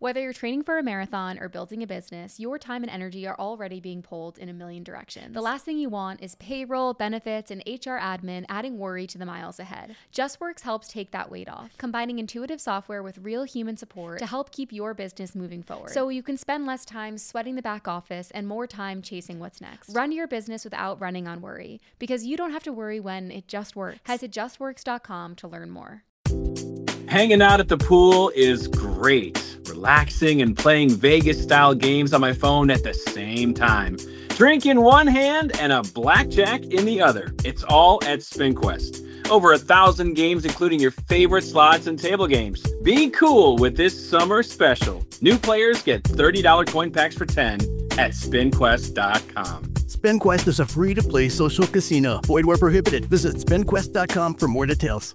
Whether you're training for a marathon or building a business, your time and energy are already being pulled in a million directions. The last thing you want is payroll, benefits, and HR admin adding worry to the miles ahead. JustWorks helps take that weight off, combining intuitive software with real human support to help keep your business moving forward. So you can spend less time sweating the back office and more time chasing what's next. Run your business without running on worry, because you don't have to worry when it just works. Head to justworks.com to learn more. Hanging out at the pool is great. Relaxing and playing Vegas-style games on my phone at the same time. Drink in one hand and a blackjack in the other. It's all at SpinQuest. Over 1,000 games, including your favorite slots and table games. Be cool with this summer special. New players get $30 coin packs for 10 at SpinQuest.com. SpinQuest is a free-to-play social casino. Void where prohibited. Visit SpinQuest.com for more details.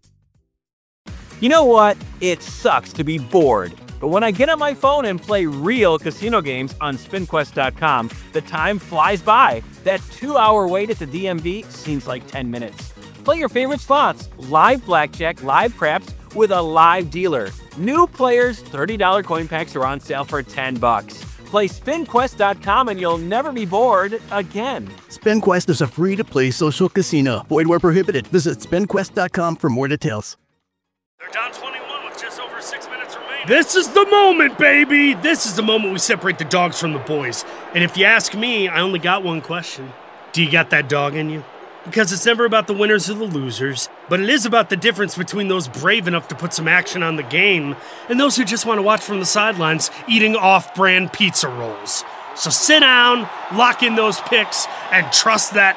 You know what? It sucks to be bored. But when I get on my phone and play real casino games on SpinQuest.com, the time flies by. That 2-hour wait at the DMV seems like 10 minutes. Play your favorite slots, live blackjack, live craps, with a live dealer. New players, $30 coin packs are on sale for $10. Play SpinQuest.com and you'll never be bored again. SpinQuest is a free-to-play social casino. Void where prohibited. Visit SpinQuest.com for more details. They're down 21 with just over 6 minutes remaining. This is the moment, baby! This is the moment we separate the dogs from the boys. And if you ask me, I only got one question. Do you got that dog in you? Because it's never about the winners or the losers, but it is about the difference between those brave enough to put some action on the game and those who just want to watch from the sidelines eating off-brand pizza rolls. So sit down, lock in those picks, and trust that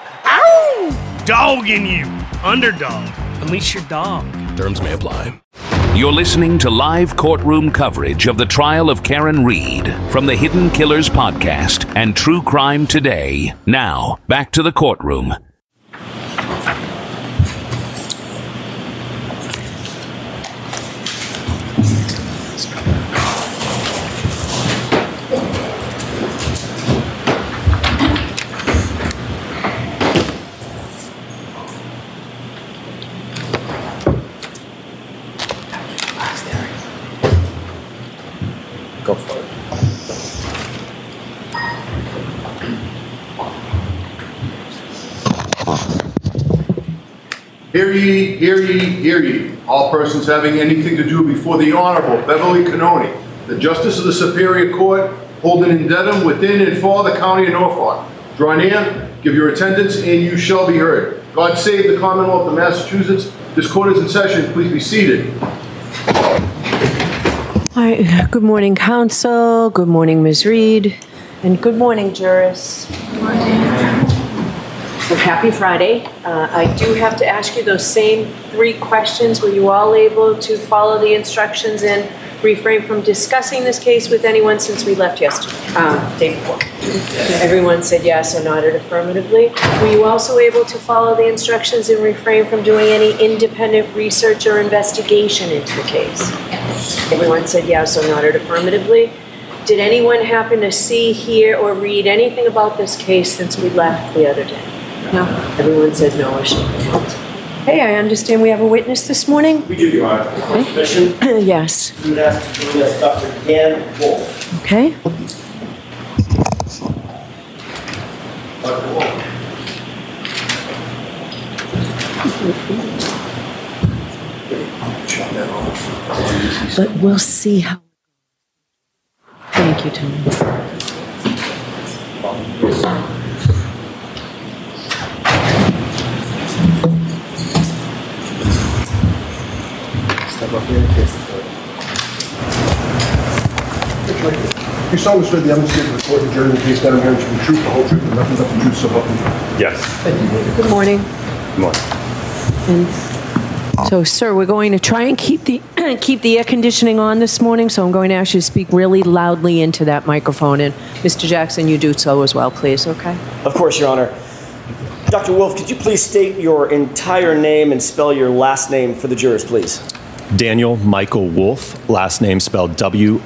dog in you. Underdog. Unleash your dog. Terms may apply. You're listening to live courtroom coverage of the trial of Karen Read from the Hidden Killers podcast and True Crime Today. Now, back to the courtroom. Go for it. Hear ye, hear ye, hear ye. All persons having anything to do before the Honorable Beverly Cannoni, the Justice of the Superior Court, holding in Dedham, within and for the County of Norfolk. Draw near, give your attendance, and you shall be heard. God save the Commonwealth of Massachusetts. This court is in session. Please be seated. All right, good morning, counsel. Good morning, Ms. Reed. And good morning, jurors. Good morning. So happy Friday. I do have to ask you those same 3 questions. Were you all able to follow the instructions and refrain from discussing this case with anyone since we left day before? Everyone said yes or nodded affirmatively. Were you also able to follow the instructions and refrain from doing any independent research or investigation into the case? Everyone said yes or nodded affirmatively. Did anyone happen to see, hear, or read anything about this case since we left the other day? No. Everyone said no or shook their heads. Hey, I understand we have a witness this morning? We do, Your Honor. Permission? Yes. We would ask to bring us Dr. Dan Wolf. Okay. Dr. Wolf. But we'll see how. Thank you, Tony. Step up here and face the court. You solemnly swear the evidence given before the jury in the case that I'm hearing to be true, the whole truth, and nothing but the truth, so help me God. Yes. Thank you. Good morning. Good morning. And so, sir, we're going to try and keep the air conditioning on this morning, so I'm going to ask you to speak really loudly into that microphone. And Mr. Jackson, you do so as well, please, okay? Of course, Your Honor. Dr. Wolf, could you please state your entire name and spell your last name for the jurors, please? Daniel Michael Wolf, last name spelled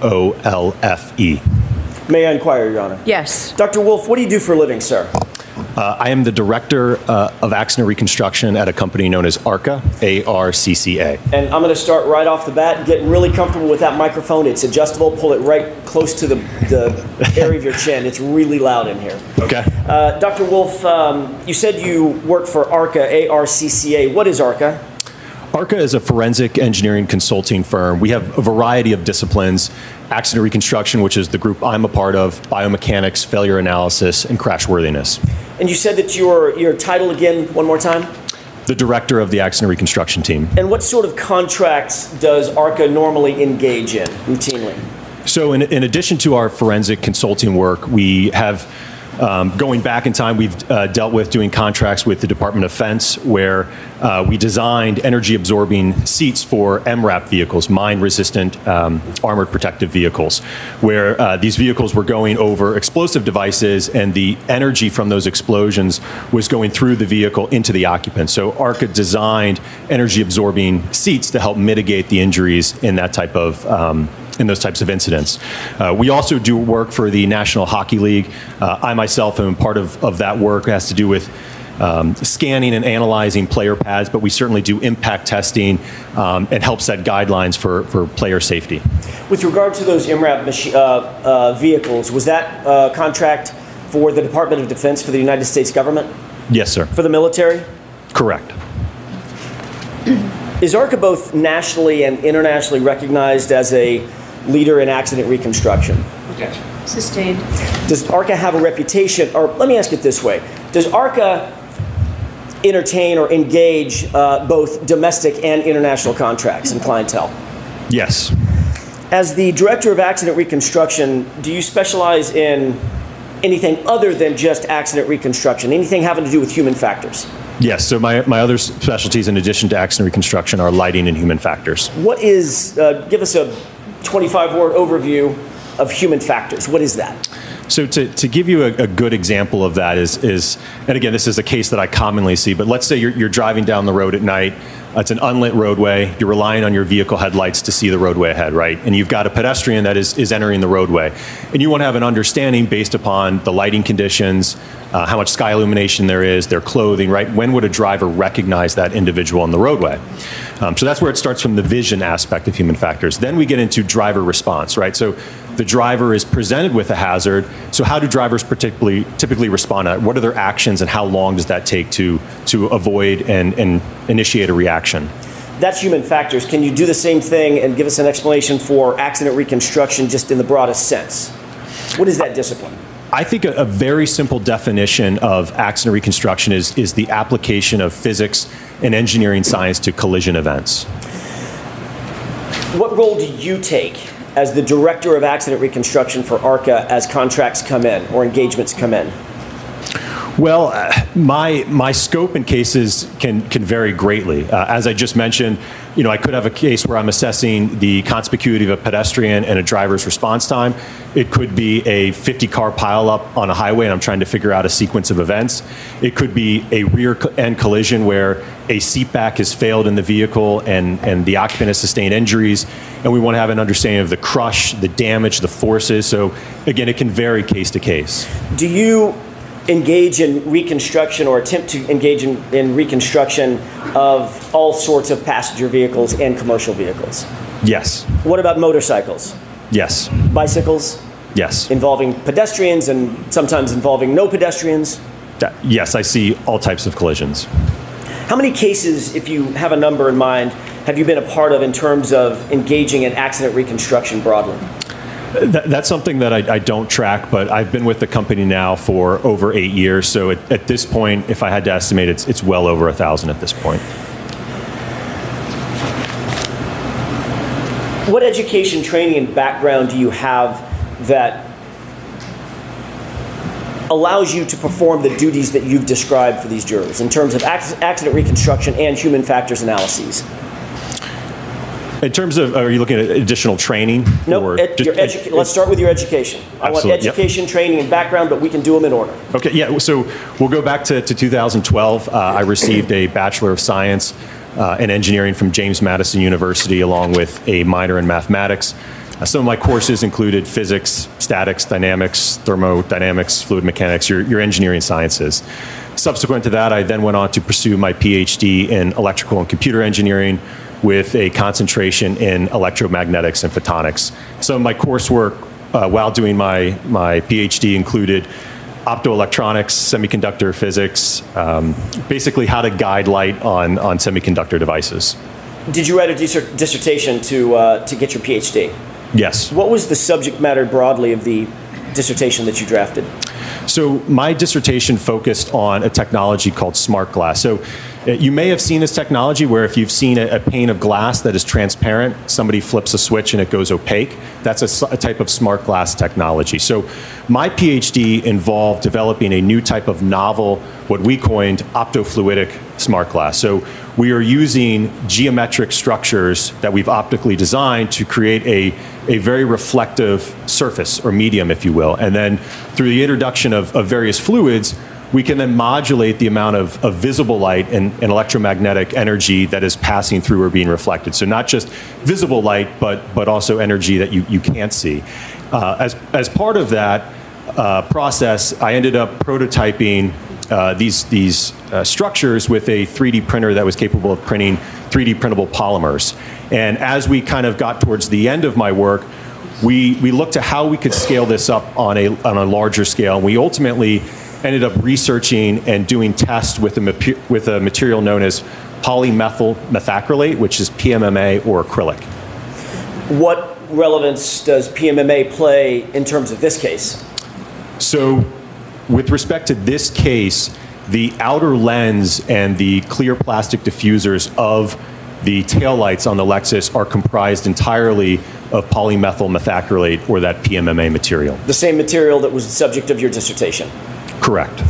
W-O-L-F-E. May I inquire, Your Honor? Yes. Dr. Wolf, what do you do for a living, sir? I am the director of accident reconstruction at a company known as ARCA, A-R-C-C-A. And I'm going to start right off the bat. Get really comfortable with that microphone. It's adjustable. Pull it right close to the area of your chin. It's really loud in here. Okay. Dr. Wolf, you said you work for ARCA, A-R-C-C-A. What is ARCA? ARCA is a forensic engineering consulting firm. We have a variety of disciplines: accident reconstruction, which is the group I'm a part of, biomechanics, failure analysis, and crashworthiness. And you said that your title again, one more time? The director of the accident reconstruction team. And what sort of contracts does ARCA normally engage in routinely? So in addition to our forensic consulting work, we have, going back in time, we've dealt with doing contracts with the Department of Defense, where we designed energy-absorbing seats for MRAP vehicles, mine-resistant armored protective vehicles, where these vehicles were going over explosive devices, and the energy from those explosions was going through the vehicle into the occupant. So ARCA designed energy-absorbing seats to help mitigate the injuries in that type of in those types of incidents. We also do work for the National Hockey League. I myself am part of that work. It has to do with scanning and analyzing player pads, but we certainly do impact testing and help set guidelines for player safety. With regard to those MRAP vehicles, was that a contract for the Department of Defense for the United States government? Yes, sir. For the military? Correct. Is ARCA both nationally and internationally recognized as a leader in accident reconstruction? Gotcha. Sustained. Does ARCA have a reputation, or let me ask it this way, does ARCA entertain or engage both domestic and international contracts and clientele? Yes. As the director of accident reconstruction, do you specialize in anything other than just accident reconstruction, anything having to do with human factors? Yes, so my other specialties in addition to accident reconstruction are lighting and human factors. What is, give us a 25-word overview of human factors. What is that? So to give you a good example of that is, and again, this is a case that I commonly see, but let's say you're driving down the road at night. It's an unlit roadway. You're relying on your vehicle headlights to see the roadway ahead, right? And you've got a pedestrian that is entering the roadway. And you want to have an understanding based upon the lighting conditions, how much sky illumination there is, their clothing, right? When would a driver recognize that individual on the roadway? So that's where it starts from the vision aspect of human factors. Then we get into driver response, right? So the driver is presented with a hazard. So how do drivers typically respond to that? What are their actions and how long does that take to avoid and initiate a reaction? That's human factors. Can you do the same thing and give us an explanation for accident reconstruction just in the broadest sense? What is that discipline? I think a very simple definition of accident reconstruction is the application of physics and engineering science to collision events. What role do you take as the director of accident reconstruction for ARCA as contracts come in or engagements come in? Well, my scope in cases can vary greatly. As I just mentioned, I could have a case where I'm assessing the conspicuity of a pedestrian and a driver's response time. It could be a 50-car pileup on a highway, and I'm trying to figure out a sequence of events. It could be a rear-end collision where a seat back has failed in the vehicle and the occupant has sustained injuries, and we want to have an understanding of the crush, the damage, the forces. So, again, it can vary case to case. Do you engage in reconstruction or attempt to engage in reconstruction of all sorts of passenger vehicles and commercial vehicles? Yes. What about motorcycles? Yes. Bicycles? Yes. Involving pedestrians and sometimes involving no pedestrians? Yes, I see all types of collisions. How many cases, if you have a number in mind, have you been a part of in terms of engaging in accident reconstruction broadly? That's something that I don't track, but I've been with the company now for over 8 years. So at this point, if I had to estimate, it's well over 1,000 at this point. What education, training, and background do you have that allows you to perform the duties that you've described for these jurors in terms of accident reconstruction and human factors analyses? In terms of, are you looking at additional training? No, let's start with your education. I want education, training, and background, but we can do them in order. Okay, yeah, so we'll go back to 2012. I received a Bachelor of Science in Engineering from James Madison University, along with a minor in mathematics. Some of my courses included physics, statics, dynamics, thermodynamics, fluid mechanics, your engineering sciences. Subsequent to that, I then went on to pursue my PhD in electrical and computer engineering with a concentration in electromagnetics and photonics. Some of my coursework while doing my PhD included optoelectronics, semiconductor physics, basically how to guide light on semiconductor devices. Did you write a dissertation to get your PhD? Yes. What was the subject matter broadly of the dissertation that you drafted? So my dissertation focused on a technology called smart glass. So you may have seen this technology where if you've seen a pane of glass that is transparent, somebody flips a switch and it goes opaque. That's a type of smart glass technology. So my PhD involved developing a new type of novel, what we coined optofluidic smart glass. So we are using geometric structures that we've optically designed to create a very reflective surface or medium, if you will. And then through the introduction of various fluids, we can then modulate the amount of visible light and electromagnetic energy that is passing through or being reflected. So not just visible light, but also energy that you can't see. As part of that process, I ended up prototyping these structures with a 3D printer that was capable of printing 3D printable polymers. And as we kind of got towards the end of my work, we looked at how we could scale this up on a larger scale. And we ultimately ended up researching and doing tests with a material known as polymethyl methacrylate, which is PMMA or acrylic. What relevance does PMMA play in terms of this case? So with respect to this case, the outer lens and the clear plastic diffusers of the taillights on the Lexus are comprised entirely of polymethyl methacrylate, or that PMMA material. The same material that was the subject of your dissertation? Correct.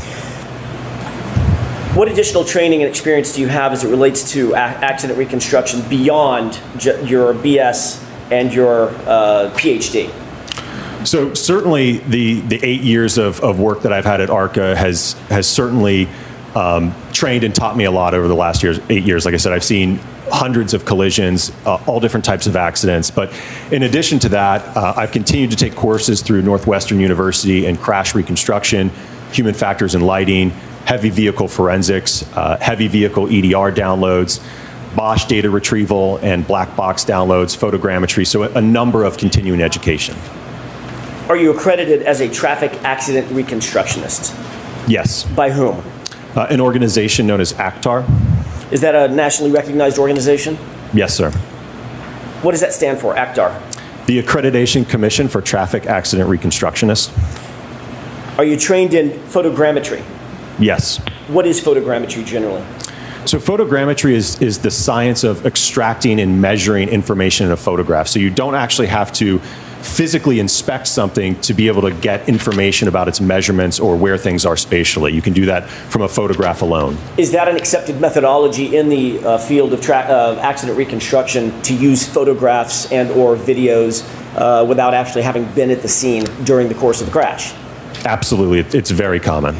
What additional training and experience do you have as it relates to accident reconstruction beyond your BS and your PhD? So certainly the 8 years of work that I've had at ARCA has certainly trained and taught me a lot over the last 8 years. Like I said, I've seen hundreds of collisions, all different types of accidents. But in addition to that, I've continued to take courses through Northwestern University in crash reconstruction, human factors and lighting, heavy vehicle forensics, heavy vehicle EDR downloads, Bosch data retrieval and black box downloads, photogrammetry, so a number of continuing education. Are you accredited as a traffic accident reconstructionist? Yes. By whom? An organization known as ACTAR. Is that a nationally recognized organization? Yes, sir. What does that stand for, ACTAR? The Accreditation Commission for Traffic Accident Reconstructionists. Are you trained in photogrammetry? Yes. What is photogrammetry generally? So photogrammetry is the science of extracting and measuring information in a photograph. So you don't actually have to physically inspect something to be able to get information about its measurements or where things are spatially. You can do that from a photograph alone. Is that an accepted methodology in the field of accident reconstruction to use photographs and or videos without actually having been at the scene during the course of the crash? Absolutely. It's very common.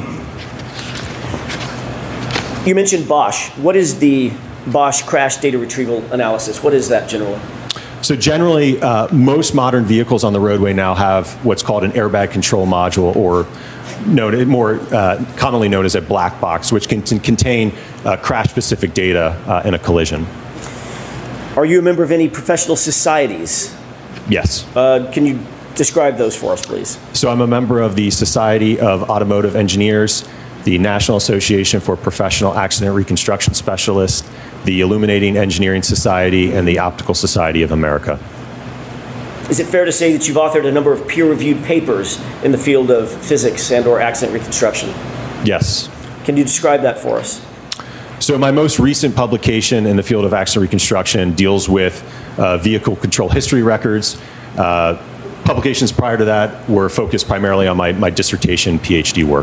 You mentioned Bosch. What is the Bosch crash data retrieval analysis? What is that generally? So generally, most modern vehicles on the roadway now have what's called an airbag control module, or more commonly known as a black box, which can contain crash-specific data in a collision. Are you a member of any professional societies? Yes. Can you describe those for us, please? So I'm a member of the Society of Automotive Engineers, the National Association for Professional Accident Reconstruction Specialists, the Illuminating Engineering Society, and the Optical Society of America. Is it fair to say that you've authored a number of peer-reviewed papers in the field of physics and or accident reconstruction? Yes. Can you describe that for us? So my most recent publication in the field of accident reconstruction deals with vehicle control history records. Publications prior to that were focused primarily on my dissertation PhD work.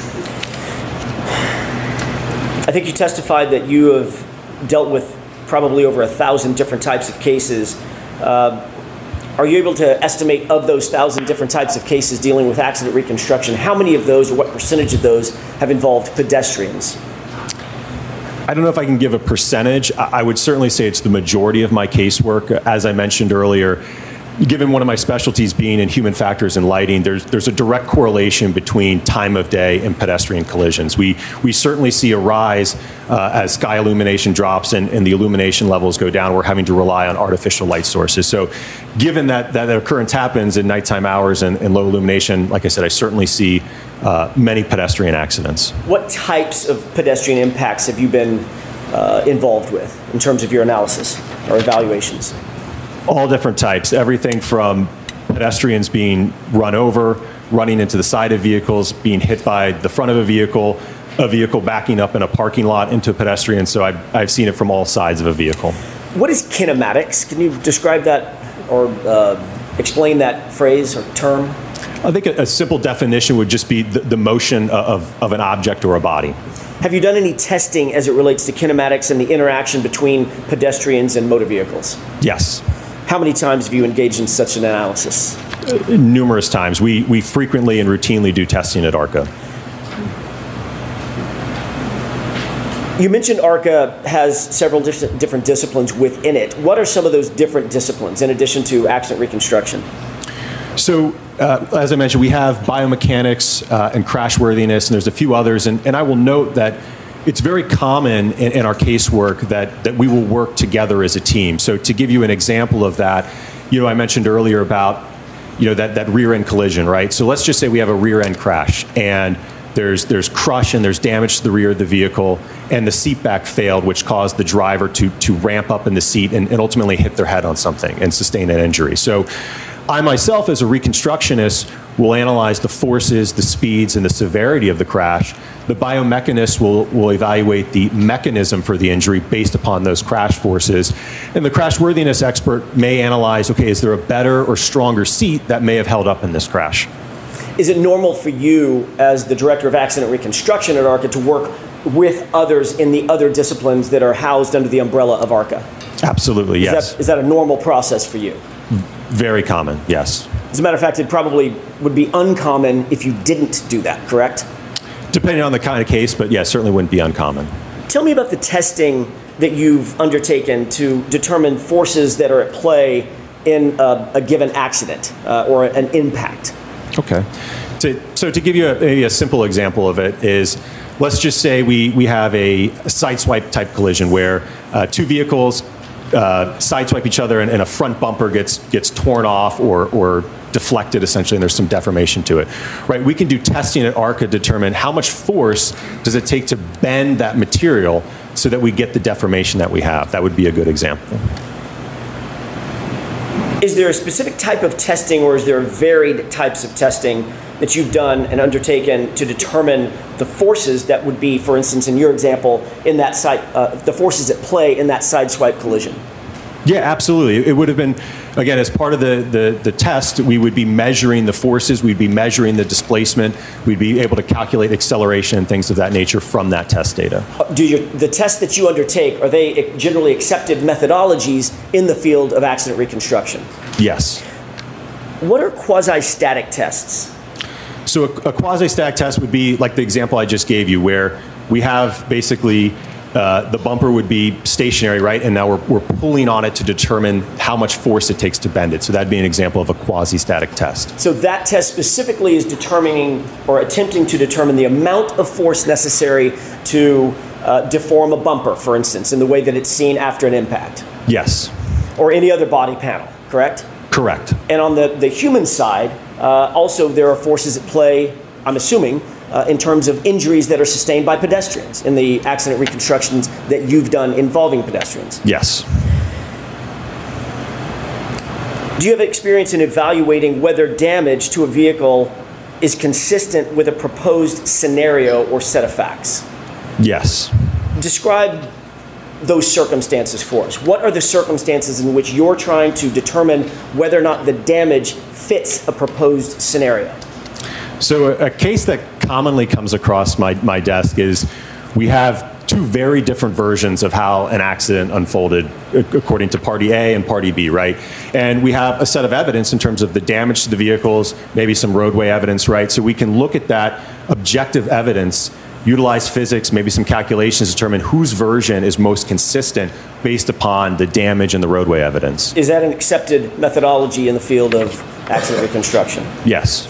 I think you testified that you have dealt with probably over 1,000 different types of cases. Are you able to estimate, of those 1,000 different types of cases dealing with accident reconstruction, how many of those or what percentage of those have involved pedestrians? I don't know if I can give a percentage. I would certainly say it's the majority of my casework. As I mentioned earlier, given one of my specialties being in human factors and lighting, there's a direct correlation between time of day and pedestrian collisions. We certainly see a rise as sky illumination drops and the illumination levels go down. We're having to rely on artificial light sources. So given that occurrence happens in nighttime hours and low illumination, like I said, I certainly see many pedestrian accidents. What types of pedestrian impacts have you been involved with in terms of your analysis or evaluations? All different types, everything from pedestrians being run over, running into the side of vehicles, being hit by the front of a vehicle backing up in a parking lot into a pedestrian. So I've seen it from all sides of a vehicle. What is kinematics? Can you describe that or explain that phrase or term? I think a simple definition would just be the motion of an object or a body. Have you done any testing as it relates to kinematics and the interaction between pedestrians and motor vehicles? Yes. How many times have you engaged in such an analysis? Numerous times. We frequently and routinely do testing at ARCA. You mentioned ARCA has several different disciplines within it. What are some of those different disciplines in addition to accident reconstruction? So, as I mentioned, we have biomechanics and crashworthiness, and there's a few others. And I will note that it's very common in our casework that we will work together as a team. So to give you an example of that, I mentioned earlier about, that rear end collision, right? So let's just say we have a rear end crash and there's crush and there's damage to the rear of the vehicle and the seat back failed, which caused the driver to ramp up in the seat and ultimately hit their head on something and sustain an injury. So I myself, as a reconstructionist, will analyze the forces, the speeds, and the severity of the crash. The biomechanist will evaluate the mechanism for the injury based upon those crash forces. And the crashworthiness expert may analyze, okay, is there a better or stronger seat that may have held up in this crash? Is it normal for you, as the director of accident reconstruction at ARCA, to work with others in the other disciplines that are housed under the umbrella of ARCA? Absolutely, yes. Is that a normal process for you? Very common, yes. As a matter of fact, it probably would be uncommon if you didn't do that, correct? Depending on the kind of case, but yeah, certainly wouldn't be uncommon. Tell me about the testing that you've undertaken to determine forces that are at play in a given accident or an impact. Okay. So to give you a simple example of it is, let's just say we have a sideswipe type collision where two vehicles sideswipe each other and a front bumper gets torn off or deflected essentially, and there's some deformation to it. Right? We can do testing at ARCA to determine how much force does it take to bend that material so that we get the deformation that we have. That would be a good example. Is there a specific type of testing, or is there varied types of testing that you've done and undertaken to determine the forces that would be, for instance, in your example, in that the forces at play in that sideswipe collision? Yeah, absolutely. It would have been, again, as part of the test, we would be measuring the forces, we'd be measuring the displacement, we'd be able to calculate acceleration and things of that nature from that test data. The tests that you undertake, are they generally accepted methodologies in the field of accident reconstruction? Yes. What are quasi-static tests? So a quasi-static test would be like the example I just gave you, where we have basically the bumper would be stationary, right? And now we're pulling on it to determine how much force it takes to bend it. So that'd be an example of a quasi-static test. So that test specifically is determining or attempting to determine the amount of force necessary to deform a bumper, for instance, in the way that it's seen after an impact. Yes. Or any other body panel, correct? Correct. And on the human side, also there are forces at play, I'm assuming, in terms of injuries that are sustained by pedestrians in the accident reconstructions that you've done involving pedestrians. Yes. Do you have experience in evaluating whether damage to a vehicle is consistent with a proposed scenario or set of facts? Yes. Describe those circumstances for us. What are the circumstances in which you're trying to determine whether or not the damage fits a proposed scenario? So a case that commonly comes across my desk is we have two very different versions of how an accident unfolded according to Party A and Party B, right? And we have a set of evidence in terms of the damage to the vehicles, maybe some roadway evidence, right? So we can look at that objective evidence utilize physics, maybe some calculations to determine whose version is most consistent based upon the damage and the roadway evidence. Is that an accepted methodology in the field of accident reconstruction? Yes.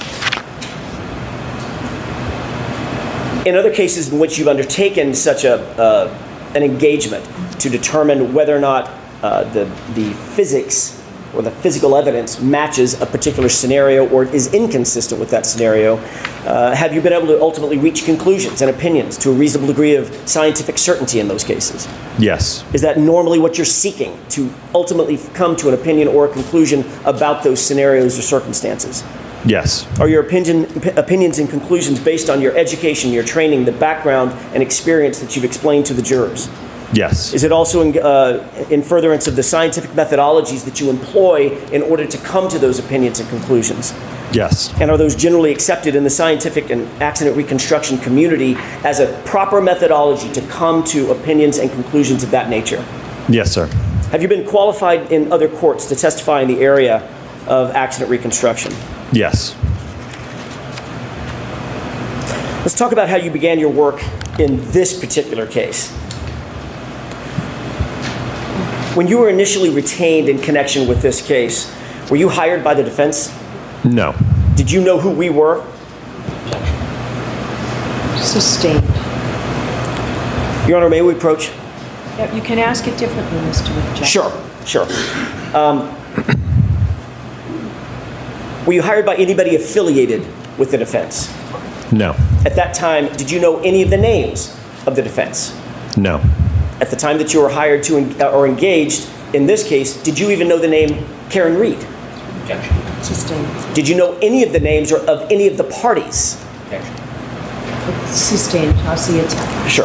In other cases in which you've undertaken such an engagement to determine whether or not the physics or the physical evidence matches a particular scenario or is inconsistent with that scenario, have you been able to ultimately reach conclusions and opinions to a reasonable degree of scientific certainty in those cases? Yes. Is that normally what you're seeking, to ultimately come to an opinion or a conclusion about those scenarios or circumstances? Yes. Are your opinions and conclusions based on your education, your training, the background and experience that you've explained to the jurors? Yes. Is it also in furtherance of the scientific methodologies that you employ in order to come to those opinions and conclusions? Yes. And are those generally accepted in the scientific and accident reconstruction community as a proper methodology to come to opinions and conclusions of that nature? Yes, sir. Have you been qualified in other courts to testify in the area of accident reconstruction? Yes. Let's talk about how you began your work in this particular case. When you were initially retained in connection with this case, were you hired by the defense? No. Did you know who we were? Sustained. Your Honor, may we approach? Yeah, you can ask it differently, Mr. Objection. Sure. Were you hired by anybody affiliated with the defense? No. At that time, did you know any of the names of the defense? No. At the time that you were hired to or engaged in this case, did you even know the name Karen Reed? Objection. Sustained. Did you know any of the names or of any of the parties? Objection. Sustained. I'll see you time. Sure.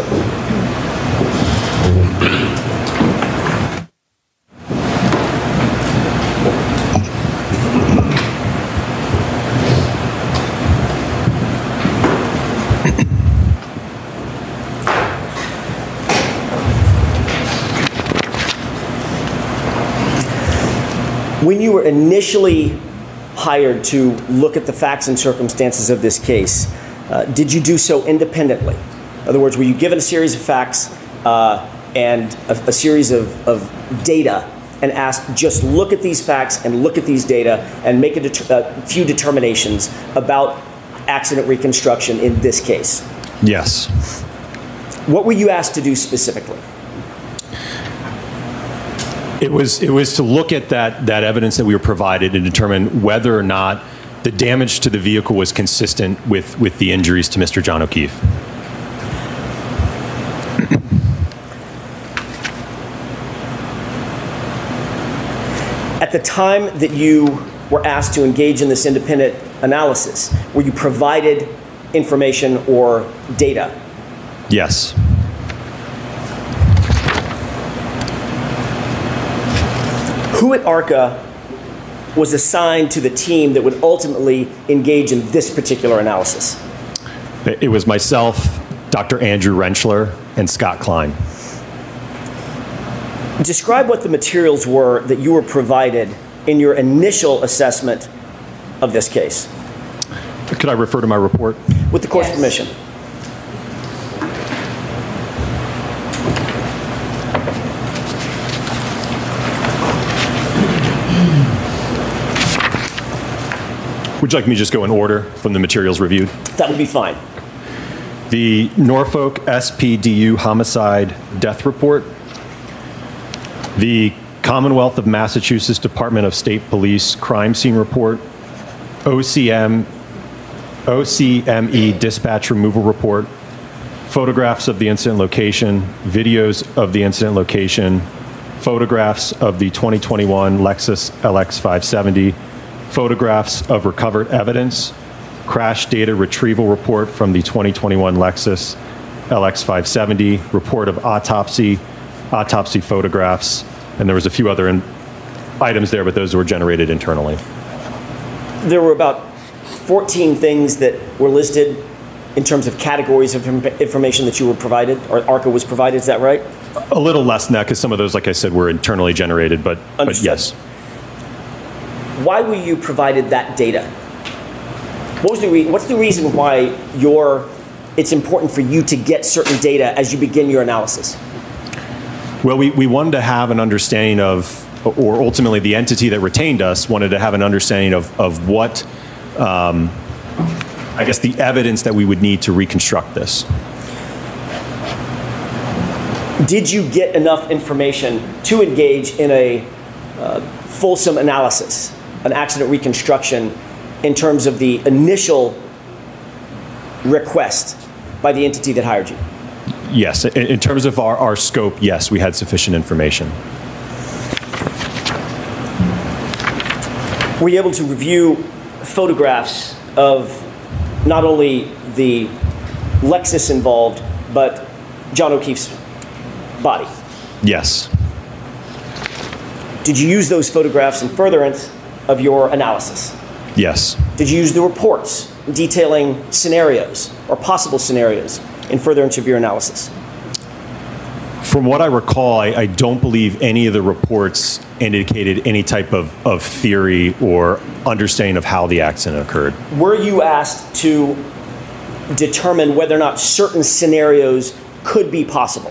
When you were initially hired to look at the facts and circumstances of this case, did you do so independently? In other words, were you given a series of facts and a series of data and asked, just look at these facts and look at these data and make a few determinations about accident reconstruction in this case? Yes. What were you asked to do specifically? It was to look at that evidence that we were provided and determine whether or not the damage to the vehicle was consistent with the injuries to Mr. John O'Keefe. At the time that you were asked to engage in this independent analysis, were you provided information or data? Yes. Who at ARCA was assigned to the team that would ultimately engage in this particular analysis? It was myself, Dr. Andrew Rentschler, and Scott Klein. Describe what the materials were that you were provided in your initial assessment of this case. Could I refer to my report? With the court's permission. Would you like me to just go in order from the materials reviewed? That would be fine. The Norfolk SPDU homicide death report, the Commonwealth of Massachusetts Department of State Police crime scene report, OCME dispatch removal report, photographs of the incident location, videos of the incident location, photographs of the 2021 Lexus LX 570, photographs of recovered evidence, crash data retrieval report from the 2021 Lexus LX 570, report of autopsy photographs, and there was a few other items there, but those were generated internally. There were about 14 things that were listed in terms of categories of information that you were provided, or ARCA was provided, is that right? A little less than that, because some of those, like I said, were internally generated, but yes. Why were you provided that data? What's the reason why your it's important for you to get certain data as you begin your analysis? Well, we wanted to have an understanding of, or ultimately the entity that retained us wanted to have an understanding of what, I guess, the evidence that we would need to reconstruct this. Did you get enough information to engage in a fulsome analysis, an accident reconstruction, in terms of the initial request by the entity that hired you? Yes. In terms of our scope, yes, we had sufficient information. Were you able to review photographs of not only the Lexus involved, but John O'Keefe's body? Yes. Did you use those photographs in furtherance of your analysis? Yes. Did you use the reports detailing scenarios or possible scenarios in furtherance of your analysis? From what I recall, I don't believe any of the reports indicated any type of theory or understanding of how the accident occurred. Were you asked to determine whether or not certain scenarios could be possible?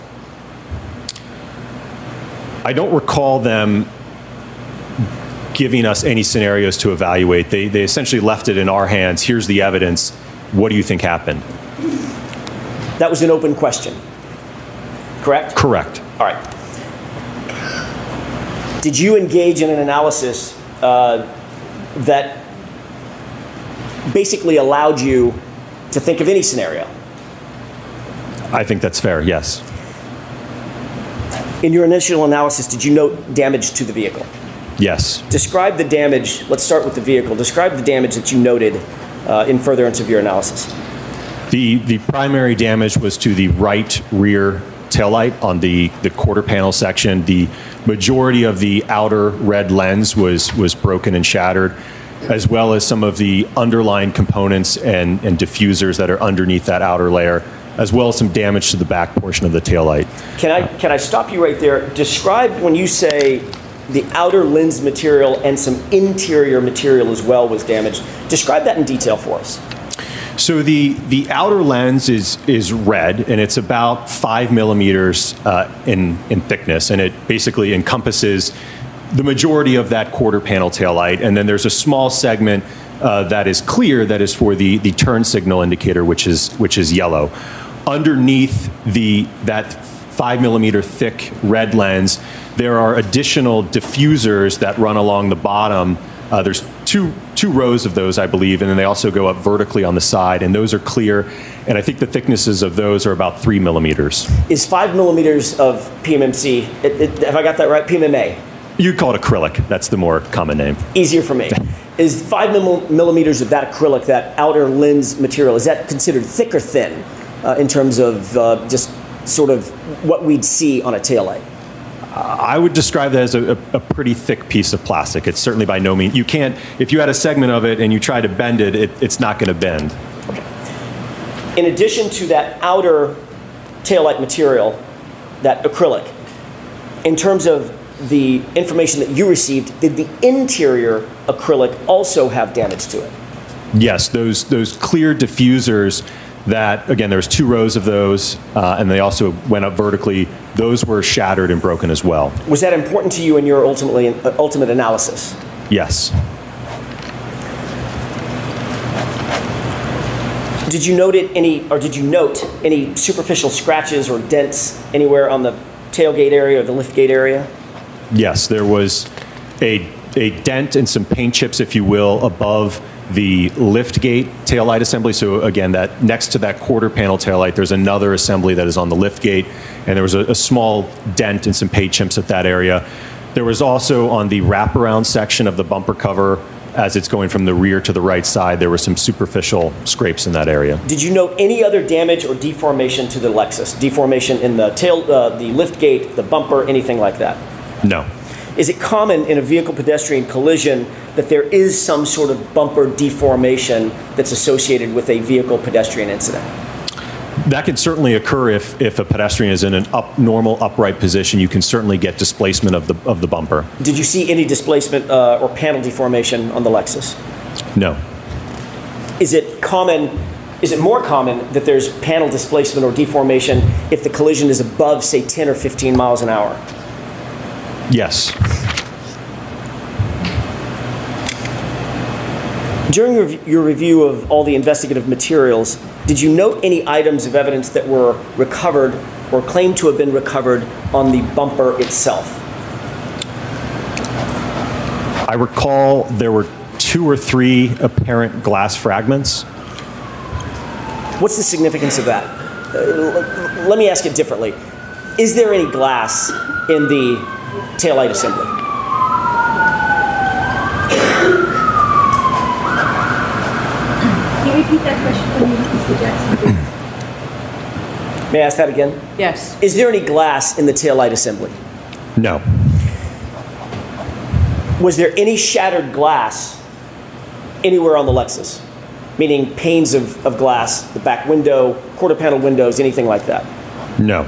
I don't recall them giving us any scenarios to evaluate. They essentially left it in our hands. Here's the evidence. What do you think happened? That was an open question, correct? Correct. All right. Did you engage in an analysis that basically allowed you to think of any scenario? I think that's fair, yes. In your initial analysis, did you note damage to the vehicle? Yes. Describe the damage. Let's start with the vehicle. Describe the damage that you noted in furtherance of your analysis. The primary damage was to the right rear taillight on the quarter panel section. The majority of the outer red lens was broken and shattered, as well as some of the underlying components and diffusers that are underneath that outer layer, as well as some damage to the back portion of the taillight. Can I stop you right there? Describe, when you say the outer lens material and some interior material as well was damaged, describe that in detail for us. So the outer lens is red, and it's about 5 millimeters in thickness, and it basically encompasses the majority of that quarter panel taillight. And then there's a small segment that is clear, that is for the turn signal indicator, which is yellow. Underneath that 5 millimeter thick red lens, there are additional diffusers that run along the bottom. There's two rows of those, I believe, and then they also go up vertically on the side, and those are clear. And I think the thicknesses of those are about 3 millimeters. Is 5 millimeters of PMMC, have I got that right, PMMA? You call it acrylic. That's the more common name. Easier for me. Is 5 millimeters of that acrylic, that outer lens material, is that considered thick or thin in terms of just sort of what we'd see on a taillight? I would describe that as a pretty thick piece of plastic. It's certainly by no means, you can't, if you had a segment of it and you try to bend it, it's not going to bend. Okay. In addition to that outer taillight material, that acrylic, in terms of the information that you received, did the interior acrylic also have damage to it? Yes, those clear diffusers that, again, there was 2 rows of those, and they also went up vertically. Those were shattered and broken as well. Was that important to you in your ultimate analysis? Yes. Did you note any superficial scratches or dents anywhere on the tailgate area or the liftgate area? Yes, there was a dent and some paint chips, if you will, above the liftgate taillight assembly. So again, that next to that quarter panel taillight, there's another assembly that is on the liftgate, and there was a small dent and some paint chips at that area. There was also on the wraparound section of the bumper cover, as it's going from the rear to the right side, there were some superficial scrapes in that area. Did you note any other damage or deformation to the Lexus? Deformation in the the liftgate, the bumper, anything like that? No. Is it common in a vehicle-pedestrian collision that there is some sort of bumper deformation that's associated with a vehicle-pedestrian incident? That can certainly occur if a pedestrian is in an normal upright position. You can certainly get displacement of the bumper. Did you see any displacement or panel deformation on the Lexus? No. Is it common is it more common that there's panel displacement or deformation if the collision is above, say, 10 or 15 miles an hour? Yes. During your review of all the investigative materials, did you note any items of evidence that were recovered or claimed to have been recovered on the bumper itself? I recall there were 2 or 3 apparent glass fragments. What's the significance of that? Let me ask it differently. Is there any glass in the taillight assembly? Can you repeat that question for me, Mr. Jackson, please? May I ask that again? Yes. Is there any glass in the taillight assembly? No. Was there any shattered glass anywhere on the Lexus? Meaning panes of glass, the back window, quarter panel windows, anything like that? No.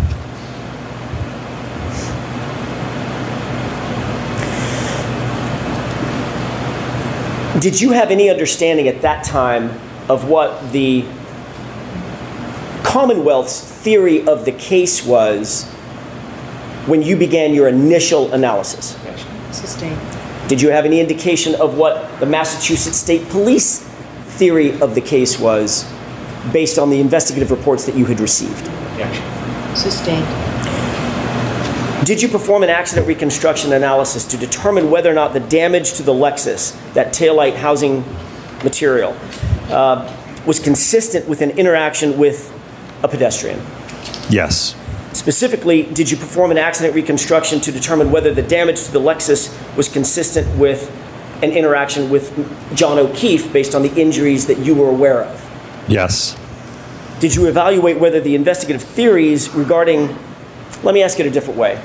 Did you have any understanding at that time of what the Commonwealth's theory of the case was when you began your initial analysis? Sustained. Did you have any indication of what the Massachusetts State Police theory of the case was based on the investigative reports that you had received? Sustained. Did you perform an accident reconstruction analysis to determine whether or not the damage to the Lexus, that taillight housing material, was consistent with an interaction with a pedestrian? Yes. Specifically, did you perform an accident reconstruction to determine whether the damage to the Lexus was consistent with an interaction with John O'Keefe based on the injuries that you were aware of? Yes. Did you evaluate whether the investigative theories regarding, let me ask it a different way.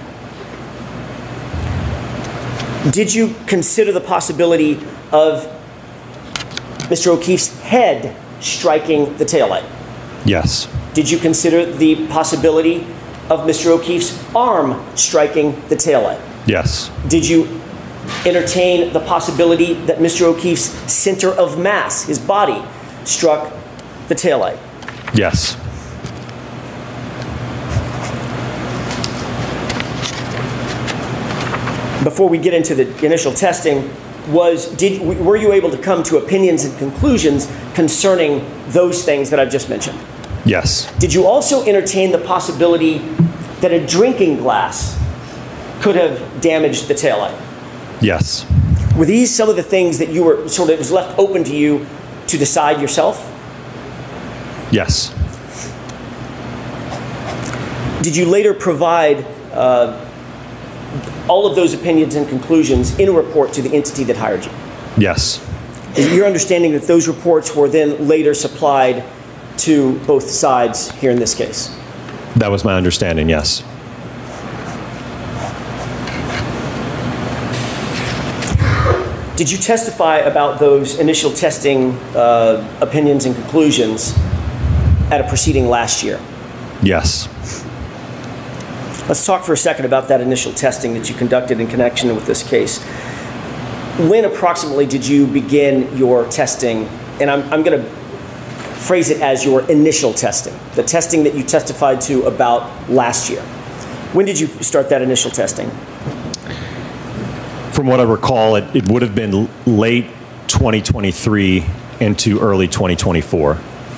Did you consider the possibility of Mr. O'Keefe's head striking the taillight? Yes. Did you consider the possibility of Mr. O'Keefe's arm striking the taillight? Yes. Did you entertain the possibility that Mr. O'Keefe's center of mass, his body, struck the taillight? Yes. Before we get into the initial testing, were you able to come to opinions and conclusions concerning those things that I've just mentioned? Yes. Did you also entertain the possibility that a drinking glass could have damaged the taillight? Yes. Were these some of the things that you were sort of, it was left open to you to decide yourself? Yes. Did you later provide all of those opinions and conclusions in a report to the entity that hired you? Yes. Is it your understanding that those reports were then later supplied to both sides here in this case? That was my understanding, yes. Did you testify about those initial testing opinions and conclusions at a proceeding last year? Yes. Let's talk for a second about that initial testing that you conducted in connection with this case. When approximately did you begin your testing? And I'm going to phrase it as your initial testing, the testing that you testified to about last year. When did you start that initial testing? From what I recall, it would have been late 2023 into early 2024.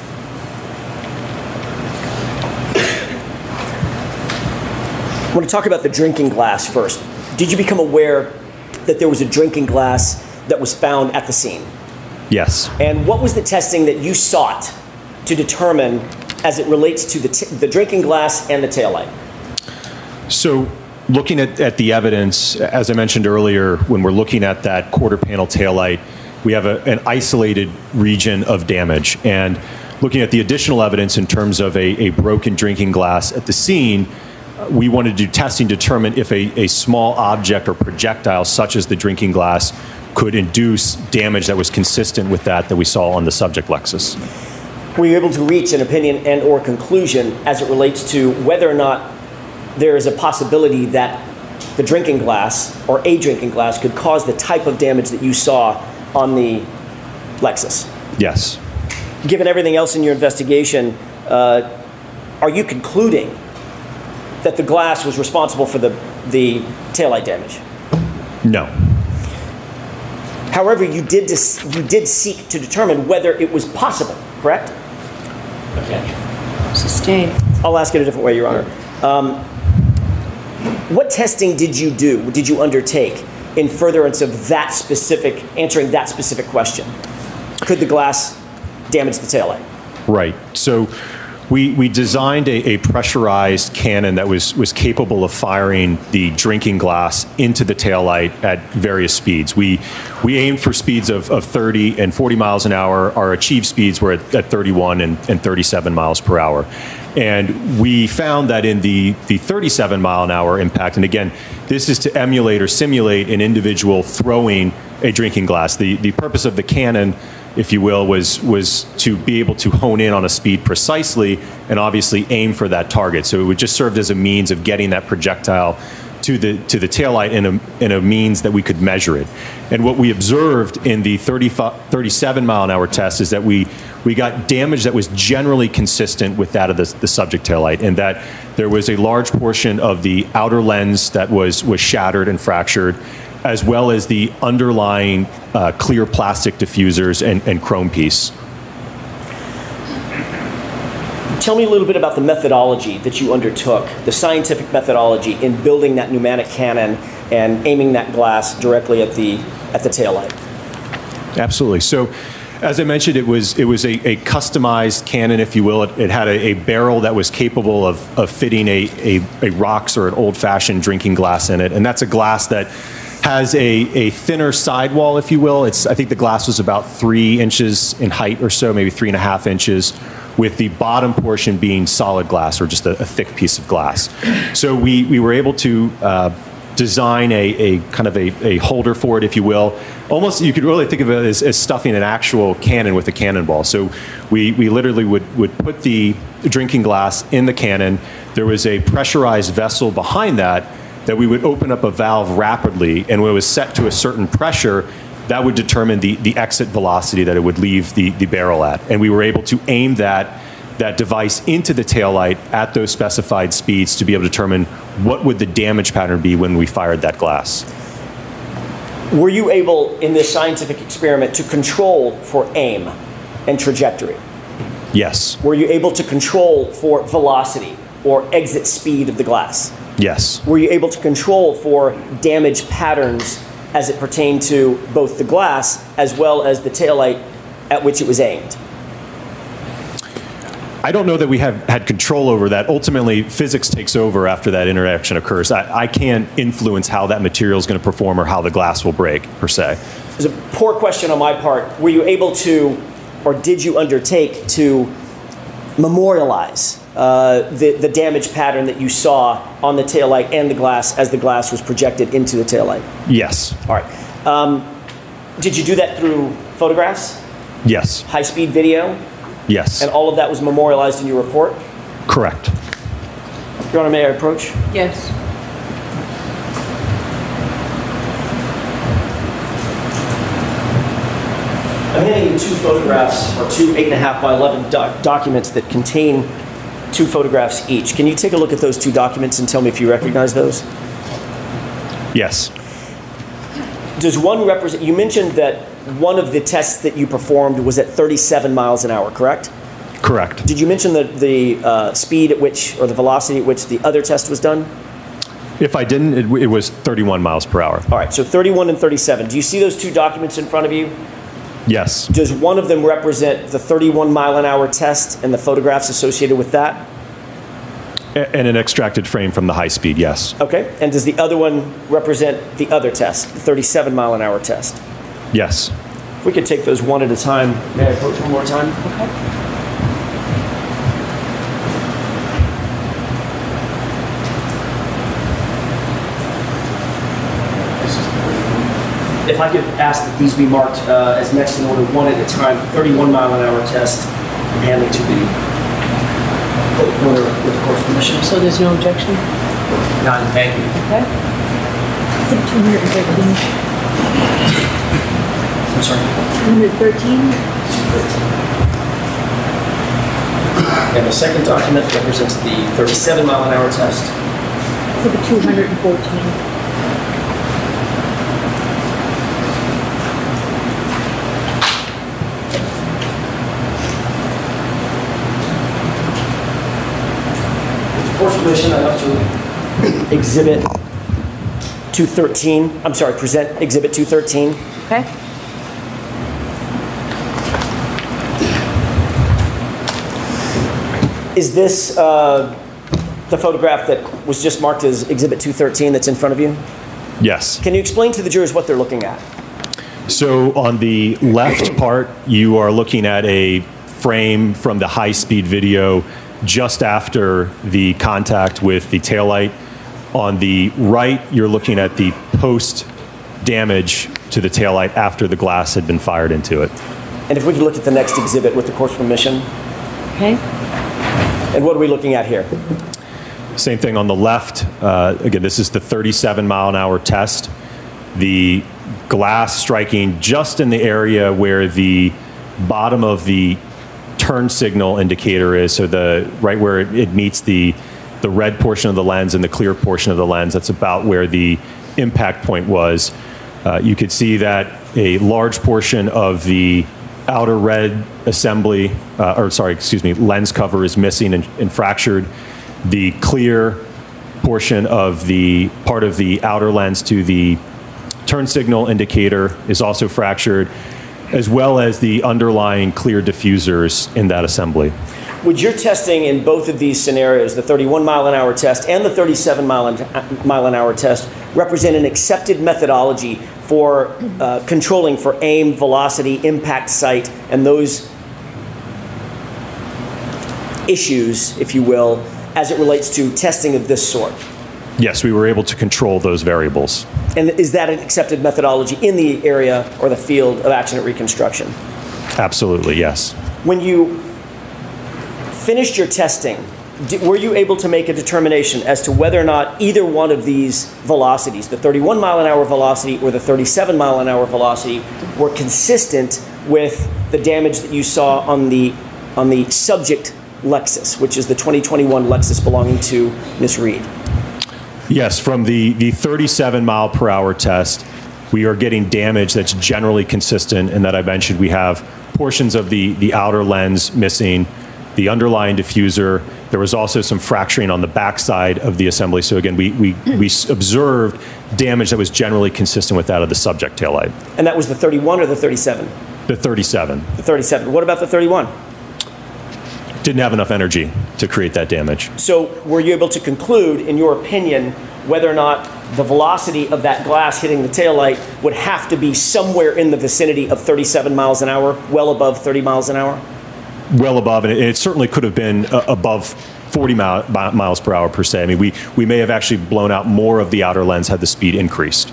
I want to talk about the drinking glass first. Did you become aware that there was a drinking glass that was found at the scene? Yes. And what was the testing that you sought to determine as it relates to the drinking glass and the taillight? So looking at the evidence, as I mentioned earlier, when we're looking at that quarter panel taillight, we have an isolated region of damage. And looking at the additional evidence in terms of a broken drinking glass at the scene, we wanted to do testing to determine if a small object or projectile, such as the drinking glass, could induce damage that was consistent with that we saw on the subject Lexus. Were you able to reach an opinion and or conclusion as it relates to whether or not there is a possibility that the drinking glass or a drinking glass could cause the type of damage that you saw on the Lexus? Yes. given everything else in your investigation, are you concluding that the glass was responsible for the taillight damage? No. However, you did seek to determine whether it was possible, correct? Okay. Sustained. I'll ask it a different way, Your Honor. What testing did you undertake in furtherance of answering that specific question? Could the glass damage the taillight? Right. So we designed a pressurized cannon that was capable of firing the drinking glass into the taillight at various speeds. We aimed for speeds of 30 and 40 miles an hour. Our achieved speeds were at 31 and 37 miles per hour. And we found that in the 37 mile an hour impact, and again, this is to emulate or simulate an individual throwing a drinking glass. The purpose of the cannon, if you will, was to be able to hone in on a speed precisely and obviously aim for that target. So it would just serve as a means of getting that projectile to the taillight in a means that we could measure it. And what we observed in the 37 mile an hour test is that we got damage that was generally consistent with that of the subject taillight, and that there was a large portion of the outer lens that was shattered and fractured, as well as the underlying clear plastic diffusers and chrome piece. Tell me a little bit about the methodology that you undertook, the scientific methodology in building that pneumatic cannon and aiming that glass directly at the taillight. Absolutely. So, as I mentioned, it was a customized cannon, if you will. It had a barrel that was capable of fitting a rocks or an old-fashioned drinking glass in it, and that's a glass that has a thinner sidewall, if you will. I think the glass was about 3 inches in height or so, maybe 3.5 inches, with the bottom portion being solid glass or just a thick piece of glass. So we were able to design a kind of a holder for it, if you will. Almost, you could really think of it as stuffing an actual cannon with a cannonball. So we literally would put the drinking glass in the cannon. There was a pressurized vessel behind that we would open up a valve rapidly, and when it was set to a certain pressure, that would determine the exit velocity that it would leave the barrel at. And we were able to aim that device into the taillight at those specified speeds to be able to determine what would the damage pattern be when we fired that glass. Were you able, in this scientific experiment, to control for aim and trajectory? Yes. Were you able to control for velocity or exit speed of the glass? Yes. Were you able to control for damage patterns as it pertained to both the glass as well as the taillight at which it was aimed? I don't know that we have had control over that. Ultimately, physics takes over after that interaction occurs. I can't influence how that material is going to perform or how the glass will break, per se. It's a poor question on my part. Were you able to, or did you undertake to memorialize the damage pattern that you saw on the taillight and the glass as the glass was projected into the taillight? Yes. All right. Did you do that through photographs? Yes. High-speed video? Yes. And all of that was memorialized in your report? Correct. Your Honor, may I approach? Yes. I'm handing you 2 photographs, or 2 8.5 by 11 documents that contain 2 photographs each. Can you take a look at those 2 documents and tell me if you recognize those? Yes. Does one represent, you mentioned that one of the tests that you performed was at 37 miles an hour, correct? Correct. Did you mention the speed at which, or the velocity at which the other test was done? If I didn't, it was 31 miles per hour. All right, so 31 and 37. Do you see those 2 documents in front of you? Yes. Does one of them represent the 31 mile an hour test and the photographs associated with that? And an extracted frame from the high speed, yes. Okay, and does the other one represent the other test, the 37 mile an hour test? Yes. We could take those one at a time. May I approach one more time? Okay. If I could ask that these be marked as next in order, one at a time, 31 mile an hour test, and handing to the corner with the court's permission. So there's no objection? None, thank you. Okay. Is it 213? I'm sorry? 213? And the second document represents the 37-mile-an-hour test. Exhibit 214. Course permission, I'd like to exhibit 213. I'm sorry, present exhibit 213. Okay. Is this the photograph that was just marked as exhibit 213 that's in front of you? Yes. Can you explain to the jurors what they're looking at? So on the left part, you are looking at a frame from the high-speed video just after the contact with the taillight. On the right, you're looking at the post-damage to the taillight after the glass had been fired into it. And if we could look at the next exhibit with the course permission. Okay. And what are we looking at here? Same thing on the left. Again, this is the 37-mile-an-hour test. The glass striking just in the area where the bottom of the turn signal indicator is, so right where it meets the red portion of the lens and the clear portion of the lens. That's about where the impact point was. You could see that a large portion of the outer red assembly, lens cover is missing and fractured. The clear portion of the part of the outer lens to the turn signal indicator is also fractured, as well as the underlying clear diffusers in that assembly. Would your testing in both of these scenarios, the 31-mile-an-hour test and the 37-mile-an-hour test, represent an accepted methodology for controlling for aim, velocity, impact site, and those issues, if you will, as it relates to testing of this sort? Yes, we were able to control those variables. And is that an accepted methodology in the area or the field of accident reconstruction? Absolutely, yes. When you finished your testing, were you able to make a determination as to whether or not either one of these velocities, the 31-mile-an-hour velocity or the 37-mile-an-hour velocity, were consistent with the damage that you saw on the subject Lexus, which is the 2021 Lexus belonging to Ms. Reed? Yes, from the 37-mile-per-hour test, we are getting damage that's generally consistent, and that I mentioned we have portions of the outer lens missing, the underlying diffuser. There was also some fracturing on the backside of the assembly. So again, we observed damage that was generally consistent with that of the subject taillight. And that was the 31 or the 37? The 37. The 37. What about the 31? Didn't have enough energy to create that damage. So were you able to conclude, in your opinion, whether or not the velocity of that glass hitting the taillight would have to be somewhere in the vicinity of 37 miles an hour, well above 30 miles an hour? Well above, and it certainly could have been above 40 miles per hour per se. I mean, we may have actually blown out more of the outer lens had the speed increased.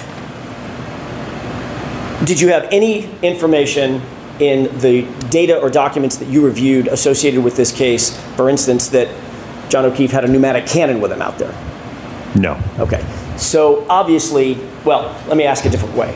Did you have any information in the data or documents that you reviewed associated with this case, for instance, that John O'Keefe had a pneumatic cannon with him out there? No. Okay. So obviously, well, let me ask a different way.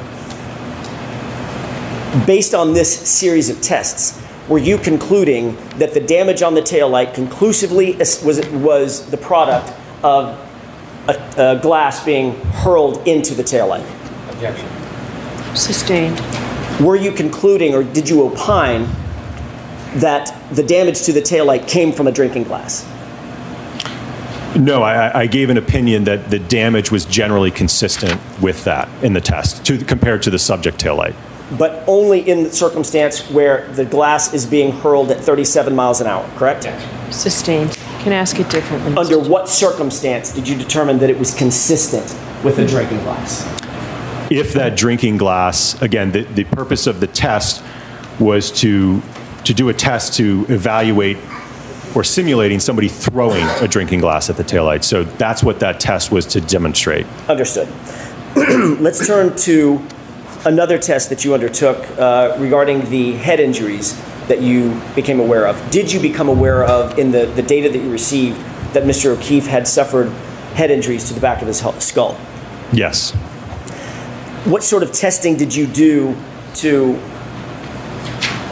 Based on this series of tests, were you concluding that the damage on the taillight conclusively was the product of a glass being hurled into the taillight? Objection. Sustained. Were you concluding, or did you opine, that the damage to the taillight came from a drinking glass? No, I gave an opinion that the damage was generally consistent with that in the test, compared to the subject taillight. But only in the circumstance where the glass is being hurled at 37 miles an hour, correct? Sustained. Can I ask it differently? Under what circumstance did you determine that it was consistent with a drinking glass? If that drinking glass, again, the purpose of the test was to do a test to evaluate or simulating somebody throwing a drinking glass at the taillight. So that's what that test was to demonstrate. Understood. Let's turn to another test that you undertook regarding the head injuries that you became aware of. Did you become aware of, in the data that you received, that Mr. O'Keefe had suffered head injuries to the back of his skull? Yes. What sort of testing did you do to